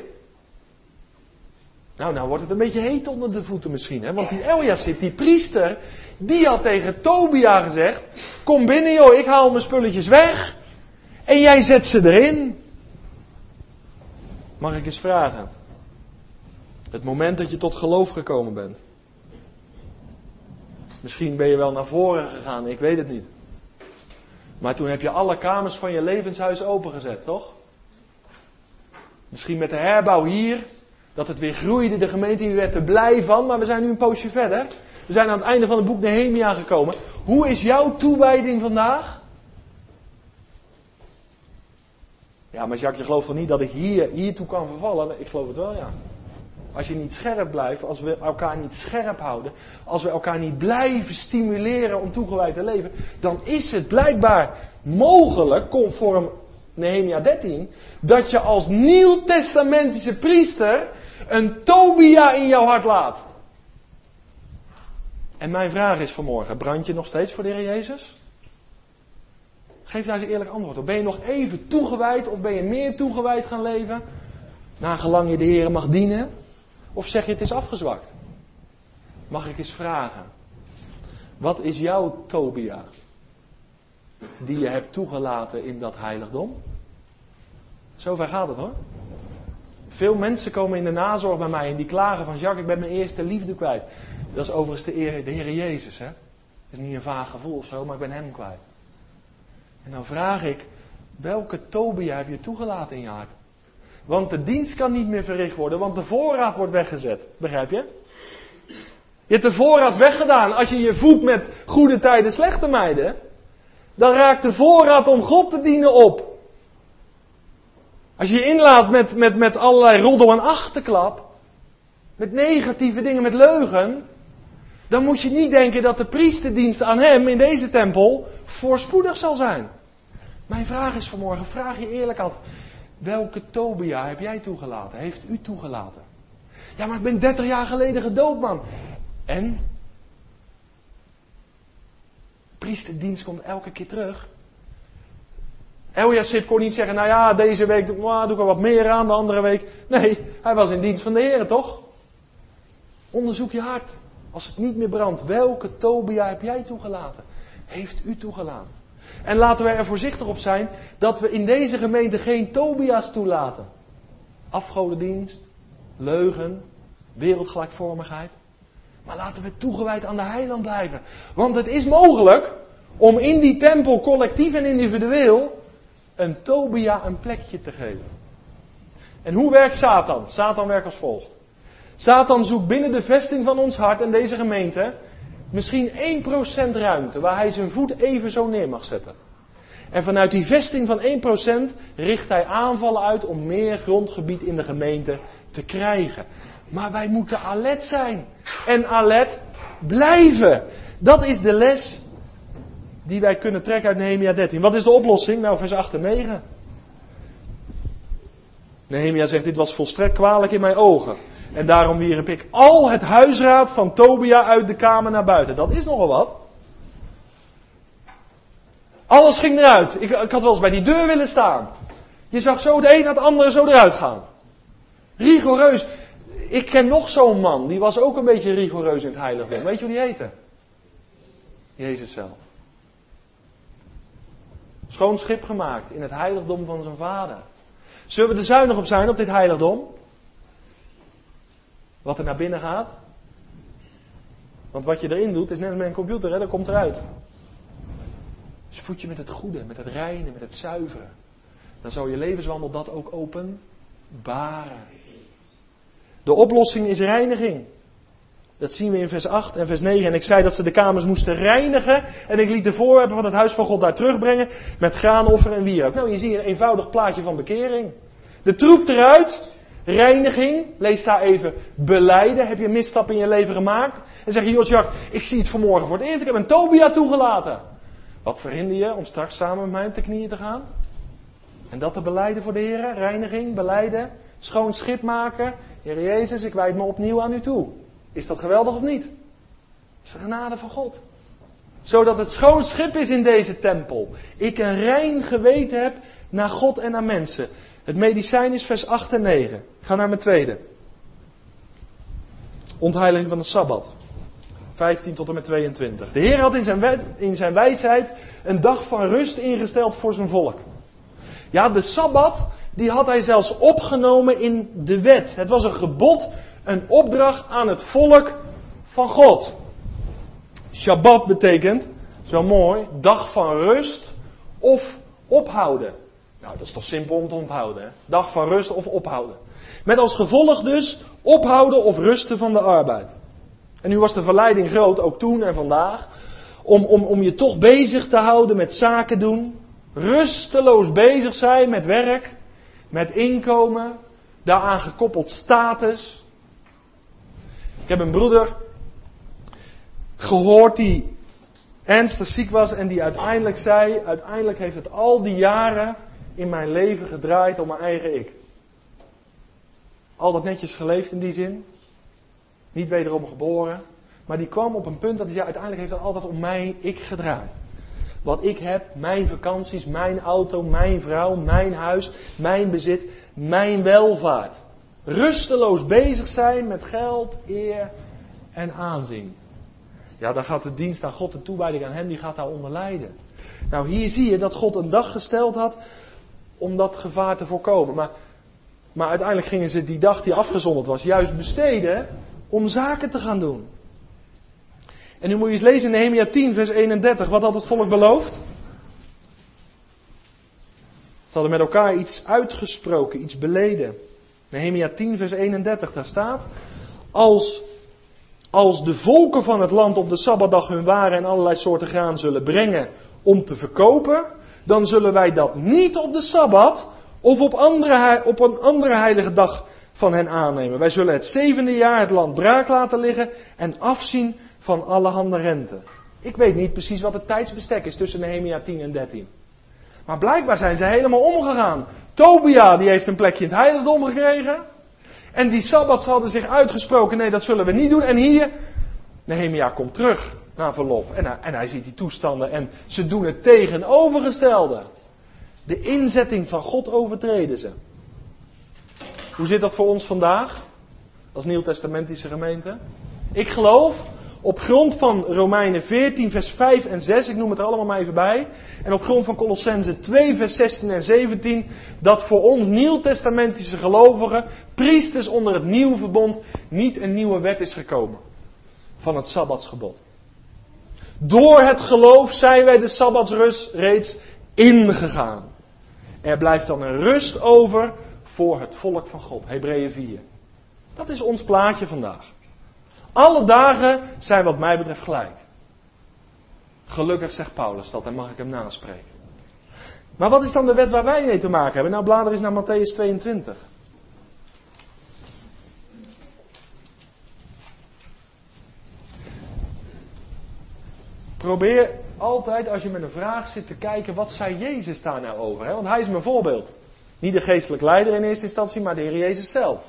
[SPEAKER 1] Nou wordt het een beetje heet onder de voeten misschien. Hè? Want die Eliasib, die priester, die had tegen Tobia gezegd: kom binnen joh, ik haal mijn spulletjes weg. En jij zet ze erin. Mag ik eens vragen? Het moment dat je tot geloof gekomen bent. Misschien ben je wel naar voren gegaan, ik weet het niet. Maar toen heb je alle kamers van je levenshuis opengezet, toch? Misschien met de herbouw hier, dat het weer groeide, de gemeente hier werd er blij van, maar we zijn nu een poosje verder. We zijn aan het einde van het boek Nehemia gekomen. Hoe is jouw toewijding vandaag? Ja, maar Jacques, je gelooft toch niet dat ik hiertoe kan vervallen? Ik geloof het wel, ja. Als je niet scherp blijft, als we elkaar niet scherp houden, als we elkaar niet blijven stimuleren om toegewijd te leven, dan is het blijkbaar mogelijk, conform Nehemia 13, dat je als nieuwtestamentische priester een Tobia in jouw hart laat. En mijn vraag is vanmorgen, brand je nog steeds voor de Heer Jezus? Geef daar eens een eerlijk antwoord op. Ben je nog even toegewijd of ben je meer toegewijd gaan leven? Nagelang je de Heer mag dienen? Of zeg je het is afgezwakt? Mag ik eens vragen. Wat is jouw Tobia? Die je hebt toegelaten in dat heiligdom? Zover gaat het hoor. Veel mensen komen in de nazorg bij mij en die klagen van Jacques, ik ben mijn eerste liefde kwijt. Dat is overigens de Heer Jezus. Hè? Dat is niet een vaag gevoel of zo, maar ik ben hem kwijt. En dan vraag ik, welke Tobia heb je toegelaten in je hart? Want de dienst kan niet meer verricht worden, want de voorraad wordt weggezet. Begrijp je? Je hebt de voorraad weggedaan. Als je je voedt met goede tijden, slechte tijden, dan raakt de voorraad om God te dienen op. Als je je inlaat met allerlei roddel en achterklap, met negatieve dingen, met leugen, dan moet je niet denken dat de priesterdienst aan hem in deze tempel voorspoedig zal zijn. Mijn vraag is vanmorgen, vraag je eerlijk af, welke Tobia heb jij toegelaten? Heeft u toegelaten? Ja, maar ik ben 30 jaar geleden gedoopt, man. En? Priesterdienst komt elke keer terug. Eliasib kon niet zeggen, nou ja, deze week doe ik er wat meer aan, de andere week. Nee, hij was in dienst van de Heer, toch? Onderzoek je hart. Als het niet meer brandt, welke Tobia heb jij toegelaten? Heeft u toegelaten? En laten wij er voorzichtig op zijn dat we in deze gemeente geen Tobia's toelaten. Afgodendienst, leugen, wereldgelijkvormigheid. Maar laten we toegewijd aan de heiland blijven. Want het is mogelijk om in die tempel collectief en individueel een Tobia een plekje te geven. En hoe werkt Satan? Satan werkt als volgt. Satan zoekt binnen de vesting van ons hart en deze gemeente misschien 1% ruimte waar hij zijn voet even zo neer mag zetten. En vanuit die vesting van 1% richt hij aanvallen uit om meer grondgebied in de gemeente te krijgen. Maar wij moeten alert zijn. En alert blijven. Dat is de les die wij kunnen trekken uit Nehemia 13. Wat is de oplossing? Nou, vers 8 en 9. Nehemia zegt, dit was volstrekt kwalijk in mijn ogen. En daarom wierp ik al het huisraad van Tobia uit de kamer naar buiten. Dat is nogal wat. Alles ging eruit. Ik had wel eens bij die deur willen staan. Je zag zo de een na het andere zo eruit gaan. Rigoureus. Ik ken nog zo'n man. Die was ook een beetje rigoureus in het heiligdom. Weet je hoe die heette? Jezus zelf. Schoon schip gemaakt in het heiligdom van zijn vader. Zullen we er zuinig op zijn op dit heiligdom? Wat er naar binnen gaat? Want wat je erin doet is net als met een computer, hè, dat komt eruit. Dus voed je met het goede, met het reine, met het zuiveren. Dan zal je levenswandel dat ook openbaren. De oplossing is reiniging. Dat zien we in vers 8 en vers 9. En ik zei dat ze de kamers moesten reinigen. En ik liet de voorwerpen van het huis van God daar terugbrengen. Met graanoffer en wierook. Nou, je ziet een eenvoudig plaatje van bekering. De troep eruit. Reiniging. Lees daar even belijden. Heb je een misstap in je leven gemaakt? En zeg je, Jacques, ik zie het vanmorgen voor het eerst. Ik heb een Tobia toegelaten. Wat verhinder je om straks samen met mij op de knieën te gaan? En dat te belijden voor de Heer. Reiniging, belijden. Schoon schip maken. Heer Jezus, ik wijd me opnieuw aan u toe. Is dat geweldig of niet? Dat is de genade van God. zodat het schoon schip is in deze tempel. Ik een rein geweten heb naar God en naar mensen. Het medicijn is vers 8 en 9. Ik ga naar mijn tweede. Ontheiliging van de Sabbat. 15 tot en met 22. De Heer had in zijn wijsheid een dag van rust ingesteld voor zijn volk. Ja, de Sabbat, die had hij zelfs opgenomen in de wet. Het was een gebod, een opdracht aan het volk van God. Shabbat betekent, zo mooi, dag van rust of ophouden. Nou, dat is toch simpel om te onthouden, hè? Dag van rust of ophouden. Met als gevolg dus ophouden of rusten van de arbeid. En nu was de verleiding groot, ook toen en vandaag, om je toch bezig te houden met zaken doen. Rusteloos bezig zijn met werk, met inkomen, daaraan gekoppeld status. Ik heb een broeder gehoord die ernstig ziek was en die uiteindelijk zei, uiteindelijk heeft het al die jaren in mijn leven gedraaid om mijn eigen ik. Al dat netjes geleefd in die zin. Niet wederom geboren. Maar die kwam op een punt dat hij zei, uiteindelijk heeft het altijd om mijn ik gedraaid. Wat ik heb, mijn vakanties, mijn auto, mijn vrouw, mijn huis, mijn bezit, mijn welvaart. Rusteloos bezig zijn met geld, eer en aanzien. Ja, dan gaat de dienst aan God, de toewijding aan hem, die gaat daaronder lijden. Nou, hier zie je dat God een dag gesteld had om dat gevaar te voorkomen. Maar uiteindelijk gingen ze die dag die afgezonderd was juist besteden om zaken te gaan doen. En nu moet je eens lezen in Nehemia 10 vers 31. Wat had het volk beloofd? Ze hadden met elkaar iets uitgesproken, iets beleden. Nehemia 10 vers 31, daar staat: Als de volken van het land op de Sabbatdag hun waren en allerlei soorten graan zullen brengen om te verkopen, dan zullen wij dat niet op de Sabbat of op een andere heilige dag van hen aannemen. Wij zullen het 7e jaar het land braak laten liggen en afzien van allerhande rente. Ik weet niet precies wat het tijdsbestek is tussen Nehemia 10 en 13. Maar blijkbaar zijn ze helemaal omgegaan. Tobia die heeft een plekje in het heiligdom gekregen. En die Sabbats hadden zich uitgesproken, nee dat zullen we niet doen. En hier, Nehemia komt terug na verlof. En hij ziet die toestanden en ze doen het tegenovergestelde. De inzetting van God overtreden ze. Hoe zit dat voor ons vandaag? Als Nieuwtestamentische gemeente? Ik geloof, op grond van Romeinen 14 vers 5 en 6, ik noem het er allemaal maar even bij. En op grond van Colossenzen 2 vers 16 en 17, dat voor ons Nieuwtestamentische gelovigen, priesters onder het nieuwe verbond, niet een nieuwe wet is gekomen. Van het Sabbatsgebod. Door het geloof zijn wij de Sabbatsrust reeds ingegaan. Er blijft dan een rust over voor het volk van God. Hebreeën 4. Dat is ons plaatje vandaag. Alle dagen zijn wat mij betreft gelijk. Gelukkig zegt Paulus dat en mag ik hem naspreken. Maar wat is dan de wet waar wij mee te maken hebben? Nou, blader eens naar Mattheüs 22. Probeer altijd als je met een vraag zit te kijken, wat zei Jezus daar nou over? Hè? Want hij is mijn voorbeeld. Niet de geestelijk leider in eerste instantie, maar de Heer Jezus zelf.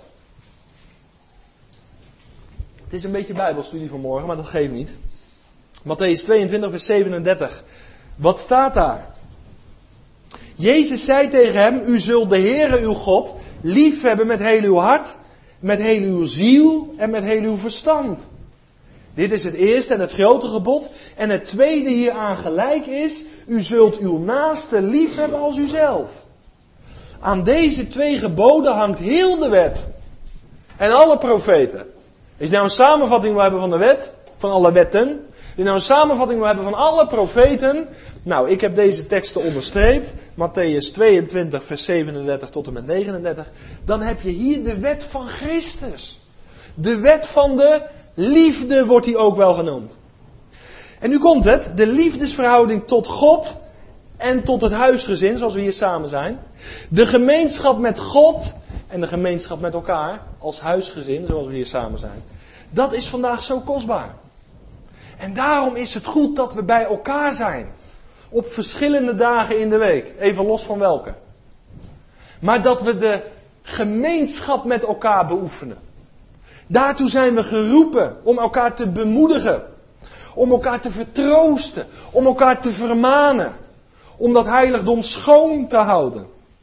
[SPEAKER 1] Het is een beetje bijbelstudie vanmorgen, maar dat geeft niet. Mattheüs 22 vers 37. Wat staat daar? Jezus zei tegen hem, u zult de Heere uw God lief hebben met heel uw hart, met heel uw ziel en met heel uw verstand. Dit is het eerste en het grote gebod. En het tweede hieraan gelijk is, u zult uw naaste lief hebben als uzelf. Aan deze 2 geboden hangt heel de wet. En alle profeten. Is nou een samenvatting wil hebben van de wet? Van alle wetten? Is nou een samenvatting wil hebben van alle profeten? Nou, ik heb deze teksten onderstreept. Mattheüs 22 vers 37 tot en met 39. Dan heb je hier de wet van Christus. De wet van de liefde wordt die ook wel genoemd. En nu komt het. De liefdesverhouding tot God en tot het huisgezin, zoals we hier samen zijn. De gemeenschap met God en de gemeenschap met elkaar als huisgezin, zoals we hier samen zijn. Dat is vandaag zo kostbaar. En daarom is het goed dat we bij elkaar zijn. Op verschillende dagen in de week. Even los van welke. Maar dat we de gemeenschap met elkaar beoefenen. Daartoe zijn we geroepen om elkaar te bemoedigen. om elkaar te vertroosten, om elkaar te vermanen, om dat heiligdom schoon te houden.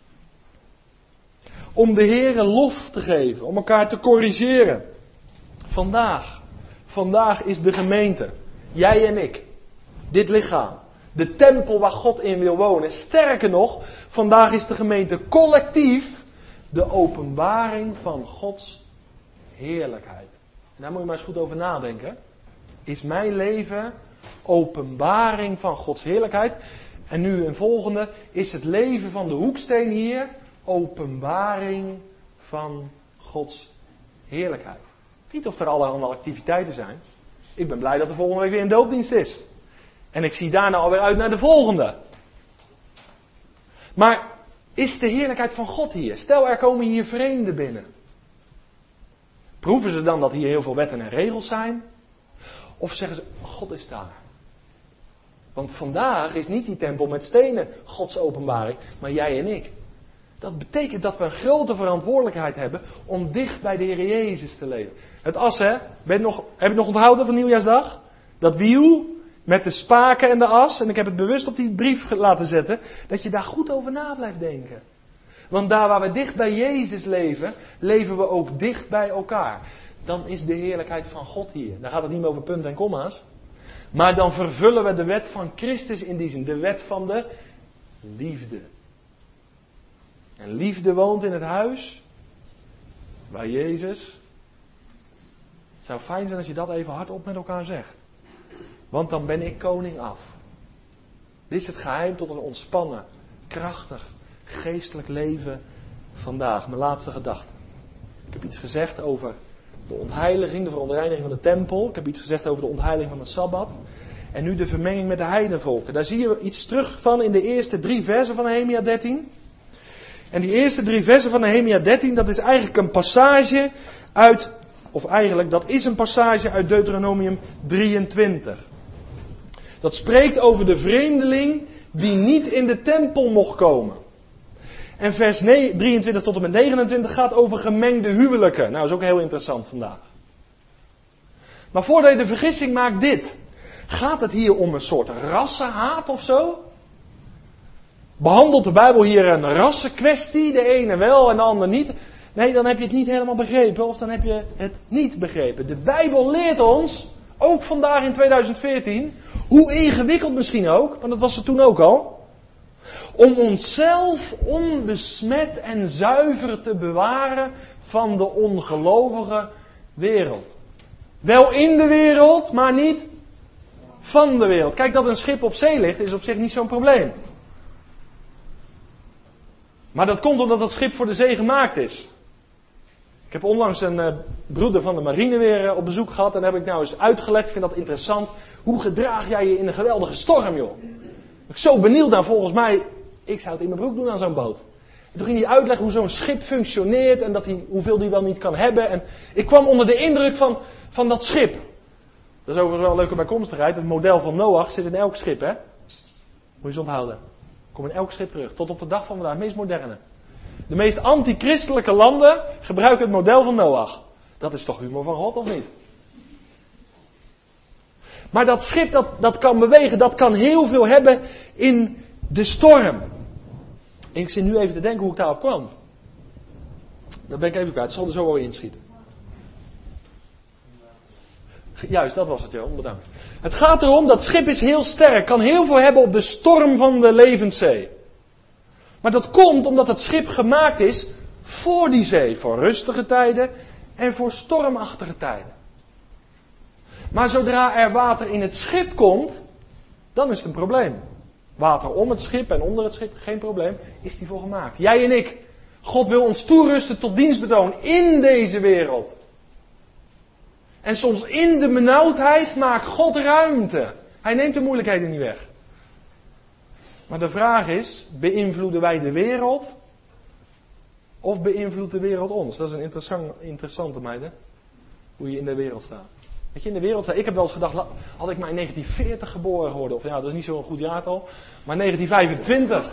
[SPEAKER 1] Om de Heere lof te geven, om elkaar te corrigeren. Vandaag is de gemeente, jij en ik, dit lichaam, de tempel waar God in wil wonen. Sterker nog, vandaag is de gemeente collectief de openbaring van Gods heerlijkheid. En daar moet je maar eens goed over nadenken. Is mijn leven openbaring van Gods heerlijkheid? En nu een volgende, is het leven van de hoeksteen hier openbaring van Gods heerlijkheid? Niet of er allemaal activiteiten zijn. Ik ben blij dat er volgende week weer een doopdienst is. En ik zie daarna alweer uit naar de volgende. Maar is de heerlijkheid van God hier? Stel, er komen hier vreemden binnen. Proeven ze dan dat hier heel veel wetten en regels zijn? Of zeggen ze, God is daar. Want vandaag is niet die tempel met stenen Gods openbaring, maar jij en ik. Dat betekent dat we een grote verantwoordelijkheid hebben om dicht bij de Heer Jezus te leven. Het as, hè? Heb je nog onthouden van Nieuwjaarsdag? Dat wiel met de spaken en de as. En ik heb het bewust op die brief laten zetten. Dat je daar goed over na blijft denken. Want daar waar we dicht bij Jezus leven, leven we ook dicht bij elkaar. Dan is de heerlijkheid van God hier. Dan gaat het niet meer over punten en komma's. Maar dan vervullen we de wet van Christus in die zin. De wet van de liefde. En liefde woont in het huis bij Jezus. Het zou fijn zijn als je dat even hardop met elkaar zegt. Want dan ben ik koning af. Dit is het geheim tot een ontspannen, krachtig, geestelijk leven vandaag. Mijn laatste gedachte. Ik heb iets gezegd over de ontheiliging, de verontreiniging van de tempel. Ik heb iets gezegd over de ontheiliging van de Sabbat. En nu de vermenging met de heidenvolken. Daar zie je iets terug van in de eerste 3 versen van Nehemia 13. En die eerste 3 versen van Nehemia 13, dat is eigenlijk een passage uit, dat is een passage uit Deuteronomium 23. Dat spreekt over de vreemdeling die niet in de tempel mocht komen. En vers 23 tot en met 29 gaat over gemengde huwelijken. Nou, dat is ook heel interessant vandaag. Maar voordat je de vergissing maakt dit. Gaat het hier om een soort rassenhaat of zo? Behandelt de Bijbel hier een rassenkwestie? De ene wel en de ander niet? Nee, dan heb je het niet helemaal begrepen. Of dan heb je het niet begrepen. De Bijbel leert ons, ook vandaag in 2014, hoe ingewikkeld misschien ook, want dat was er toen ook al, om onszelf onbesmet en zuiver te bewaren van de ongelovige wereld. Wel in de wereld, maar niet van de wereld. Kijk, dat een schip op zee ligt, is op zich niet zo'n probleem. Maar dat komt omdat dat schip voor de zee gemaakt is. Ik heb onlangs een broeder van de marine weer op bezoek gehad. En daar heb ik nou eens uitgelegd. Ik vind dat interessant. Hoe gedraag jij je in een geweldige storm, joh? Ik ben zo benieuwd naar, volgens mij. Ik zou het in mijn broek doen aan zo'n boot. En toen ging hij uitleggen hoe zo'n schip functioneert. En hoeveel die wel niet kan hebben. En ik kwam onder de indruk van dat schip. Dat is overigens wel een leuke bijkomstigheid. Het model van Noach zit in elk schip, hè? Moet je eens onthouden. Kom in elk schip terug. Tot op de dag van vandaag. Het meest moderne. De meest antichristelijke landen gebruiken het model van Noach. Dat is toch humor van God, of niet? Maar dat schip dat kan bewegen. Dat kan heel veel hebben in de storm. En ik zit nu even te denken hoe ik daarop kwam. Dat ben ik even kwijt. Het zal er zo wel inschieten. Juist, dat was het, Johan. Bedankt. Het gaat erom, dat schip is heel sterk. Kan heel veel hebben op de storm van de levenszee. Maar dat komt omdat het schip gemaakt is voor die zee. Voor rustige tijden en voor stormachtige tijden. Maar zodra er water in het schip komt, dan is het een probleem. Water om het schip en onder het schip, geen probleem, is die voor gemaakt. Jij en ik. God wil ons toerusten tot dienstbetoon in deze wereld. En soms in de benauwdheid maakt God ruimte. Hij neemt de moeilijkheden niet weg. Maar de vraag is, beïnvloeden wij de wereld? Of beïnvloedt de wereld ons? Dat is een interessante meid, hè? Hoe je in de wereld staat. Dat je in de wereld staat. Ik heb wel eens gedacht, had ik maar in 1940 geboren geworden. Of ja, dat is niet zo'n goed jaartal. Maar 1925.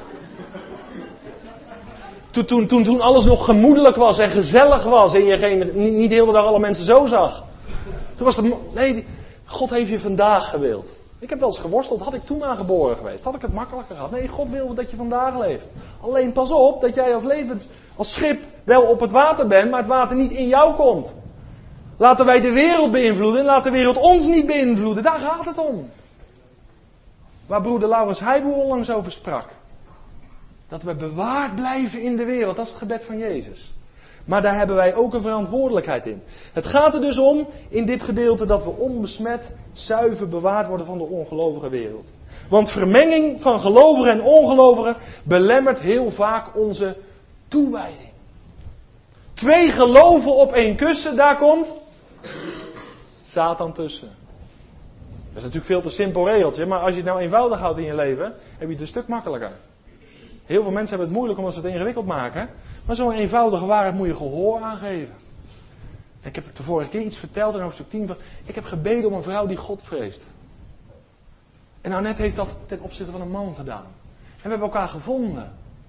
[SPEAKER 1] Toen alles nog gemoedelijk was en gezellig was. En je niet de hele dag alle mensen zo zag. Toen was het... Nee,
[SPEAKER 2] God heeft je vandaag gewild. Ik heb wel eens geworsteld, had ik toen aangeboren geweest, had ik het makkelijker gehad. Nee, God wil dat je vandaag leeft. Alleen pas op dat jij als schip wel op het water bent, maar het water niet in jou komt. Laten wij de wereld beïnvloeden en laat de wereld ons niet beïnvloeden. Daar gaat het om. Waar broeder Laurens Heijboer onlangs over sprak. Dat we bewaard blijven in de wereld, dat is het gebed van Jezus. Maar daar hebben wij ook een verantwoordelijkheid in. Het gaat er dus om, in dit gedeelte, dat we onbesmet, zuiver bewaard worden van de ongelovige wereld. Want vermenging van gelovigen en ongelovigen belemmert heel vaak onze toewijding. 2 geloven op 1 kussen, daar komt Satan tussen. Dat is natuurlijk veel te simpel regeltje, maar als je het nou eenvoudig houdt in je leven, heb je het een stuk makkelijker. Heel veel mensen hebben het moeilijk omdat ze het ingewikkeld maken. Maar zo'n eenvoudige waarheid moet je gehoor aangeven. Ik heb de vorige keer iets verteld in hoofdstuk 10 van, ik heb gebeden om een vrouw die God vreest. En Annette heeft dat ten opzichte van een man gedaan. En we hebben elkaar gevonden.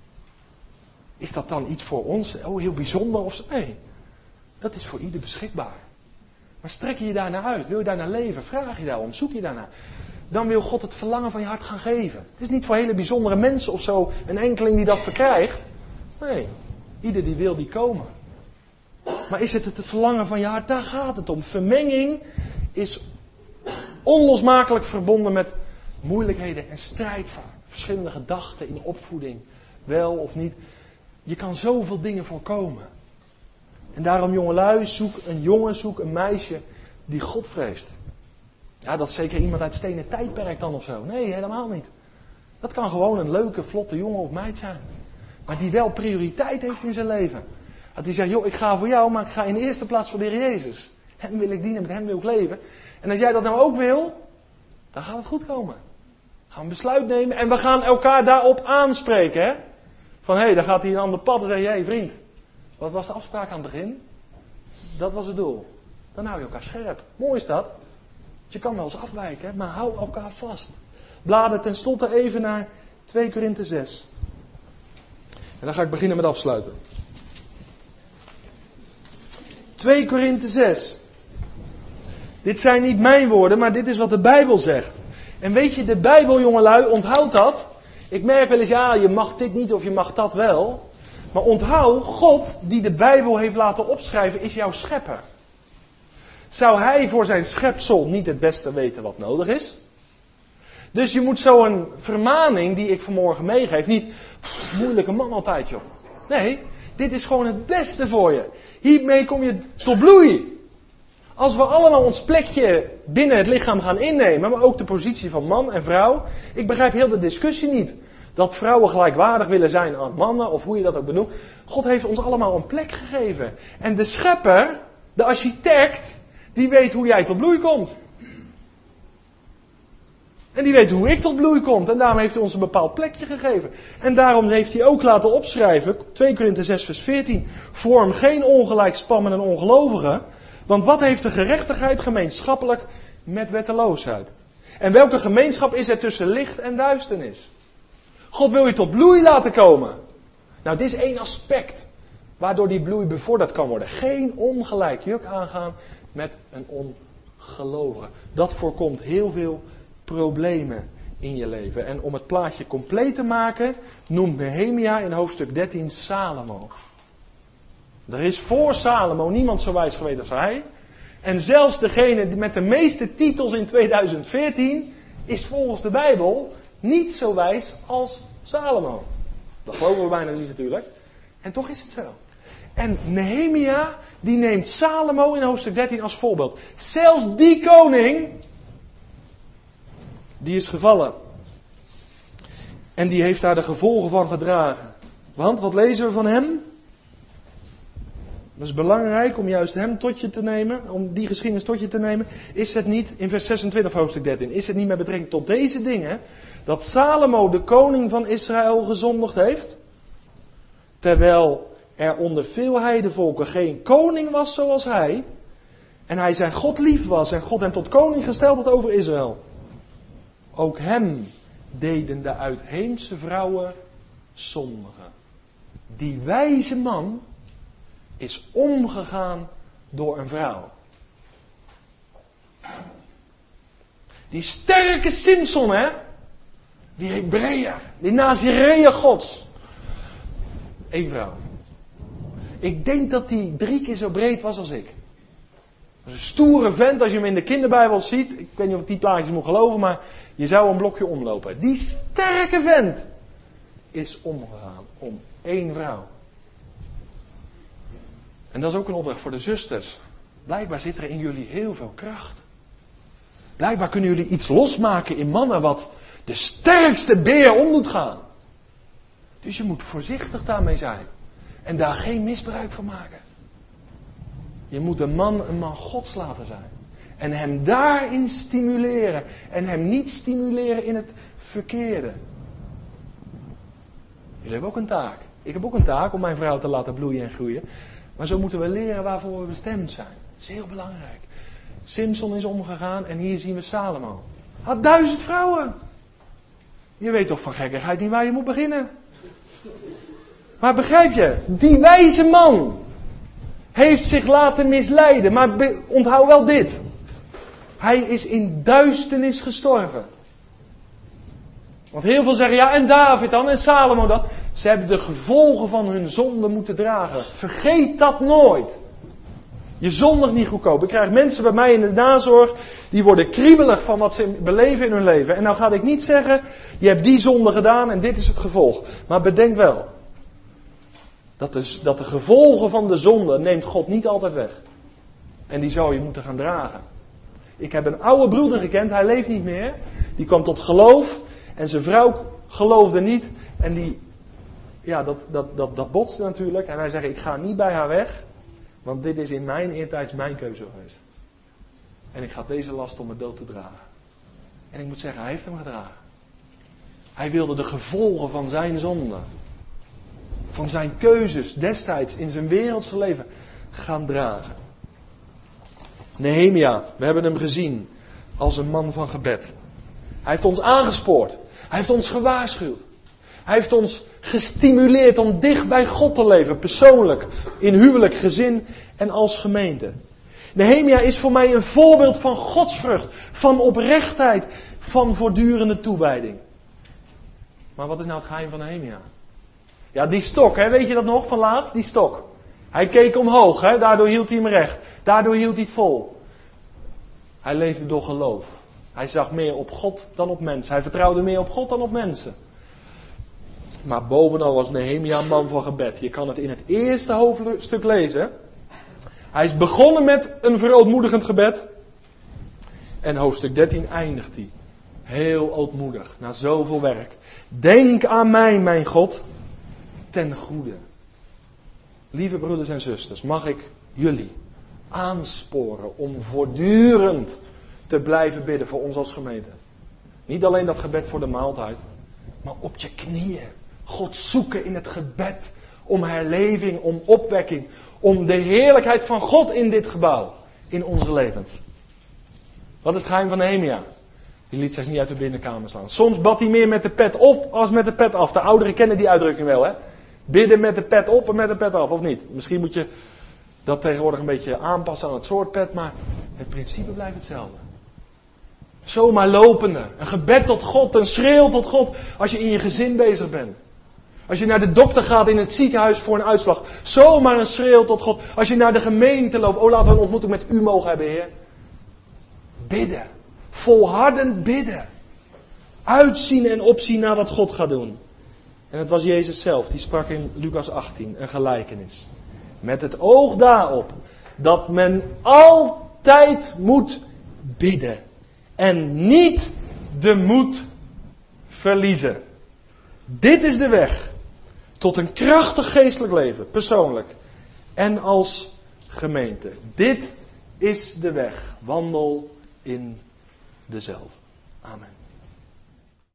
[SPEAKER 2] Is dat dan iets voor ons? Oh, heel bijzonder of zo? Nee. Dat is voor ieder beschikbaar. Maar strek je daar naar uit? Wil je daar naar leven? Vraag je daarom? Zoek je daarnaar? Dan wil God het verlangen van je hart gaan geven. Het is niet voor hele bijzondere mensen of zo een enkeling die dat verkrijgt. Nee. Ieder die wil, die komen. Maar is het verlangen van je hart? Daar gaat het om. Vermenging is onlosmakelijk verbonden met moeilijkheden en strijd vaak. Verschillende gedachten in opvoeding. Wel of niet. Je kan zoveel dingen voorkomen. En daarom jongelui, zoek een jongen, zoek een meisje die God vreest. Ja, dat is zeker iemand uit stenen tijdperk dan of zo. Nee, helemaal niet. Dat kan gewoon een leuke, vlotte jongen of meid zijn. Maar die wel prioriteit heeft in zijn leven. Dat hij zegt, joh, ik ga voor jou, maar ik ga in de eerste plaats voor de Heer Jezus. Hem wil ik dienen, met hem wil ik leven. En als jij dat nou ook wil, dan gaat het goed komen. Gaan we een besluit nemen en we gaan elkaar daarop aanspreken. Hè? Van, hé, dan gaat hij een ander pad en zegt, hé vriend, wat was de afspraak aan het begin? Dat was het doel. Dan hou je elkaar scherp. Mooi is dat. Je kan wel eens afwijken, hè? Maar hou elkaar vast. Blader tenslotte even naar 2 Korinthe 6. En dan ga ik beginnen met afsluiten. 2 Korinthe 6. Dit zijn niet mijn woorden, maar dit is wat de Bijbel zegt. En weet je, de Bijbel, jongelui, onthoud dat. Ik merk wel eens, ja, je mag dit niet of je mag dat wel. Maar onthoud, God die de Bijbel heeft laten opschrijven, is jouw schepper. Zou hij voor zijn schepsel niet het beste weten wat nodig is? Dus je moet zo'n vermaning die ik vanmorgen meegeef, niet moeilijke man altijd joh. Nee, dit is gewoon het beste voor je. Hiermee kom je tot bloei. Als we allemaal ons plekje binnen het lichaam gaan innemen, maar ook de positie van man en vrouw. Ik begrijp heel de discussie niet. Dat vrouwen gelijkwaardig willen zijn aan mannen, of hoe je dat ook benoemt. God heeft ons allemaal een plek gegeven. En de schepper, de architect, die weet hoe jij tot bloei komt. En die weet hoe ik tot bloei kom. En daarom heeft hij ons een bepaald plekje gegeven. En daarom heeft hij ook laten opschrijven, 2 Korinthe 6 vers 14. Vorm geen ongelijk span met een ongelovige. Want wat heeft de gerechtigheid gemeenschappelijk met wetteloosheid? En welke gemeenschap is er tussen licht en duisternis? God wil je tot bloei laten komen. Nou, dit is 1 aspect waardoor die bloei bevorderd kan worden. Geen ongelijk juk aangaan met een ongelovige. Dat voorkomt heel veel problemen in je leven. En om het plaatje compleet te maken, noemt Nehemia in hoofdstuk 13 Salomo. Er is voor Salomo niemand zo wijs geweest als hij. En zelfs degene met de meeste titels in 2014 is volgens de Bijbel niet zo wijs als Salomo. Dat geloven we bijna niet natuurlijk. En toch is het zo. En Nehemia die neemt Salomo in hoofdstuk 13 als voorbeeld. Zelfs die koning, die is gevallen. En die heeft daar de gevolgen van gedragen. Want wat lezen we van hem? Dat is belangrijk om juist hem tot je te nemen, om die geschiedenis tot je te nemen. Is het niet, in vers 26 hoofdstuk 13, is het niet met betrekking tot deze dingen, dat Salomo de koning van Israël gezondigd heeft? Terwijl er onder veel heidevolken geen koning was zoals hij. En hij zijn God lief was en God hem tot koning gesteld had over Israël. Ook hem deden de uitheemse vrouwen zondigen. Die wijze man is omgegaan door een vrouw. Die sterke Simson, hè. Die Hebreeër. Die Nazireër Gods. 1 vrouw. Ik denk dat die 3 keer zo breed was als ik. Dat is een stoere vent als je hem in de kinderbijbel ziet. Ik weet niet of ik die plaatjes moet geloven, maar je zou een blokje omlopen. Die sterke vent is omgegaan om 1 vrouw. En dat is ook een opdracht voor de zusters. Blijkbaar zit er in jullie heel veel kracht. Blijkbaar kunnen jullie iets losmaken in mannen wat de sterkste beer om doet gaan. Dus je moet voorzichtig daarmee zijn. En daar geen misbruik van maken. Je moet een man Gods laten zijn. En hem daarin stimuleren. En hem niet stimuleren in het verkeerde. Jullie hebben ook een taak. Ik heb ook een taak om mijn vrouw te laten bloeien en groeien. Maar zo moeten we leren waarvoor we bestemd zijn. Dat is heel belangrijk. Simson is omgegaan en hier zien we Salomo. Had 1000 vrouwen. Je weet toch van gekkigheid niet waar je moet beginnen. Maar begrijp je, die wijze man heeft zich laten misleiden. Maar onthoud wel dit. Hij is in duisternis gestorven. Want heel veel zeggen, ja en David dan en Salomo dan. Ze hebben de gevolgen van hun zonde moeten dragen. Vergeet dat nooit. Je zondigt niet goedkoop. Ik krijg mensen bij mij in de nazorg, die worden kriebelig van wat ze beleven in hun leven. En nou ga ik niet zeggen, je hebt die zonde gedaan en dit is het gevolg. Maar bedenk wel, dat de gevolgen van de zonde neemt God niet altijd weg. En die zou je moeten gaan dragen. Ik heb een oude broeder gekend, hij leeft niet meer. Die kwam tot geloof en zijn vrouw geloofde niet. En die, ja, dat botste natuurlijk. En hij zei, ik ga niet bij haar weg. Want dit is in mijn eertijds mijn keuze geweest. En ik ga deze last om mijn dood te dragen. En ik moet zeggen, hij heeft hem gedragen. Hij wilde de gevolgen van zijn zonde, van zijn keuzes destijds in zijn wereldse leven gaan dragen. Nehemia, we hebben hem gezien als een man van gebed. Hij heeft ons aangespoord. Hij heeft ons gewaarschuwd. Hij heeft ons gestimuleerd om dicht bij God te leven, persoonlijk, in huwelijk, gezin en als gemeente. Nehemia is voor mij een voorbeeld van godsvrucht, van oprechtheid, van voortdurende toewijding. Maar wat is nou het geheim van Nehemia? Ja, die stok, hè, weet je dat nog van laatst? Die stok. Hij keek omhoog, hè, daardoor hield hij hem recht. Daardoor hield hij het vol. Hij leefde door geloof. Hij zag meer op God dan op mensen. Hij vertrouwde meer op God dan op mensen. Maar bovenal was Nehemia een man van gebed. Je kan het in het eerste hoofdstuk lezen. Hij is begonnen met een verootmoedigend gebed. En hoofdstuk 13 eindigt hij. Heel ootmoedig, na zoveel werk. Denk aan mij, mijn God, ten goede. Lieve broeders en zusters, mag ik jullie aansporen om voortdurend te blijven bidden voor ons als gemeente. Niet alleen dat gebed voor de maaltijd, maar op je knieën. God zoeken in het gebed om herleving, om opwekking, om de heerlijkheid van God in dit gebouw, in onze levens. Dat is het geheim van Nehemia. Die liet zich niet uit de binnenkamer slaan. Soms bad hij meer met de pet op als met de pet af. De ouderen kennen die uitdrukking wel, hè? Bidden met de pet op en met de pet af, of niet? Misschien moet je dat tegenwoordig een beetje aanpassen aan het soort pet, maar het principe blijft hetzelfde. Zomaar lopende. Een gebed tot God, een schreeuw tot God als je in je gezin bezig bent. Als je naar de dokter gaat in het ziekenhuis voor een uitslag. Zomaar een schreeuw tot God. Als je naar de gemeente loopt. Oh, laten we een ontmoeting met u mogen hebben, Heer. Bidden. Volhardend bidden. Uitzien en opzien naar wat God gaat doen. En het was Jezus zelf. Die sprak in Lucas 18 een gelijkenis. Met het oog daarop. Dat men altijd moet bidden. En niet de moed verliezen. Dit is de weg tot een krachtig geestelijk leven, persoonlijk en als gemeente. Dit is de weg. Wandel in dezelfde. Amen.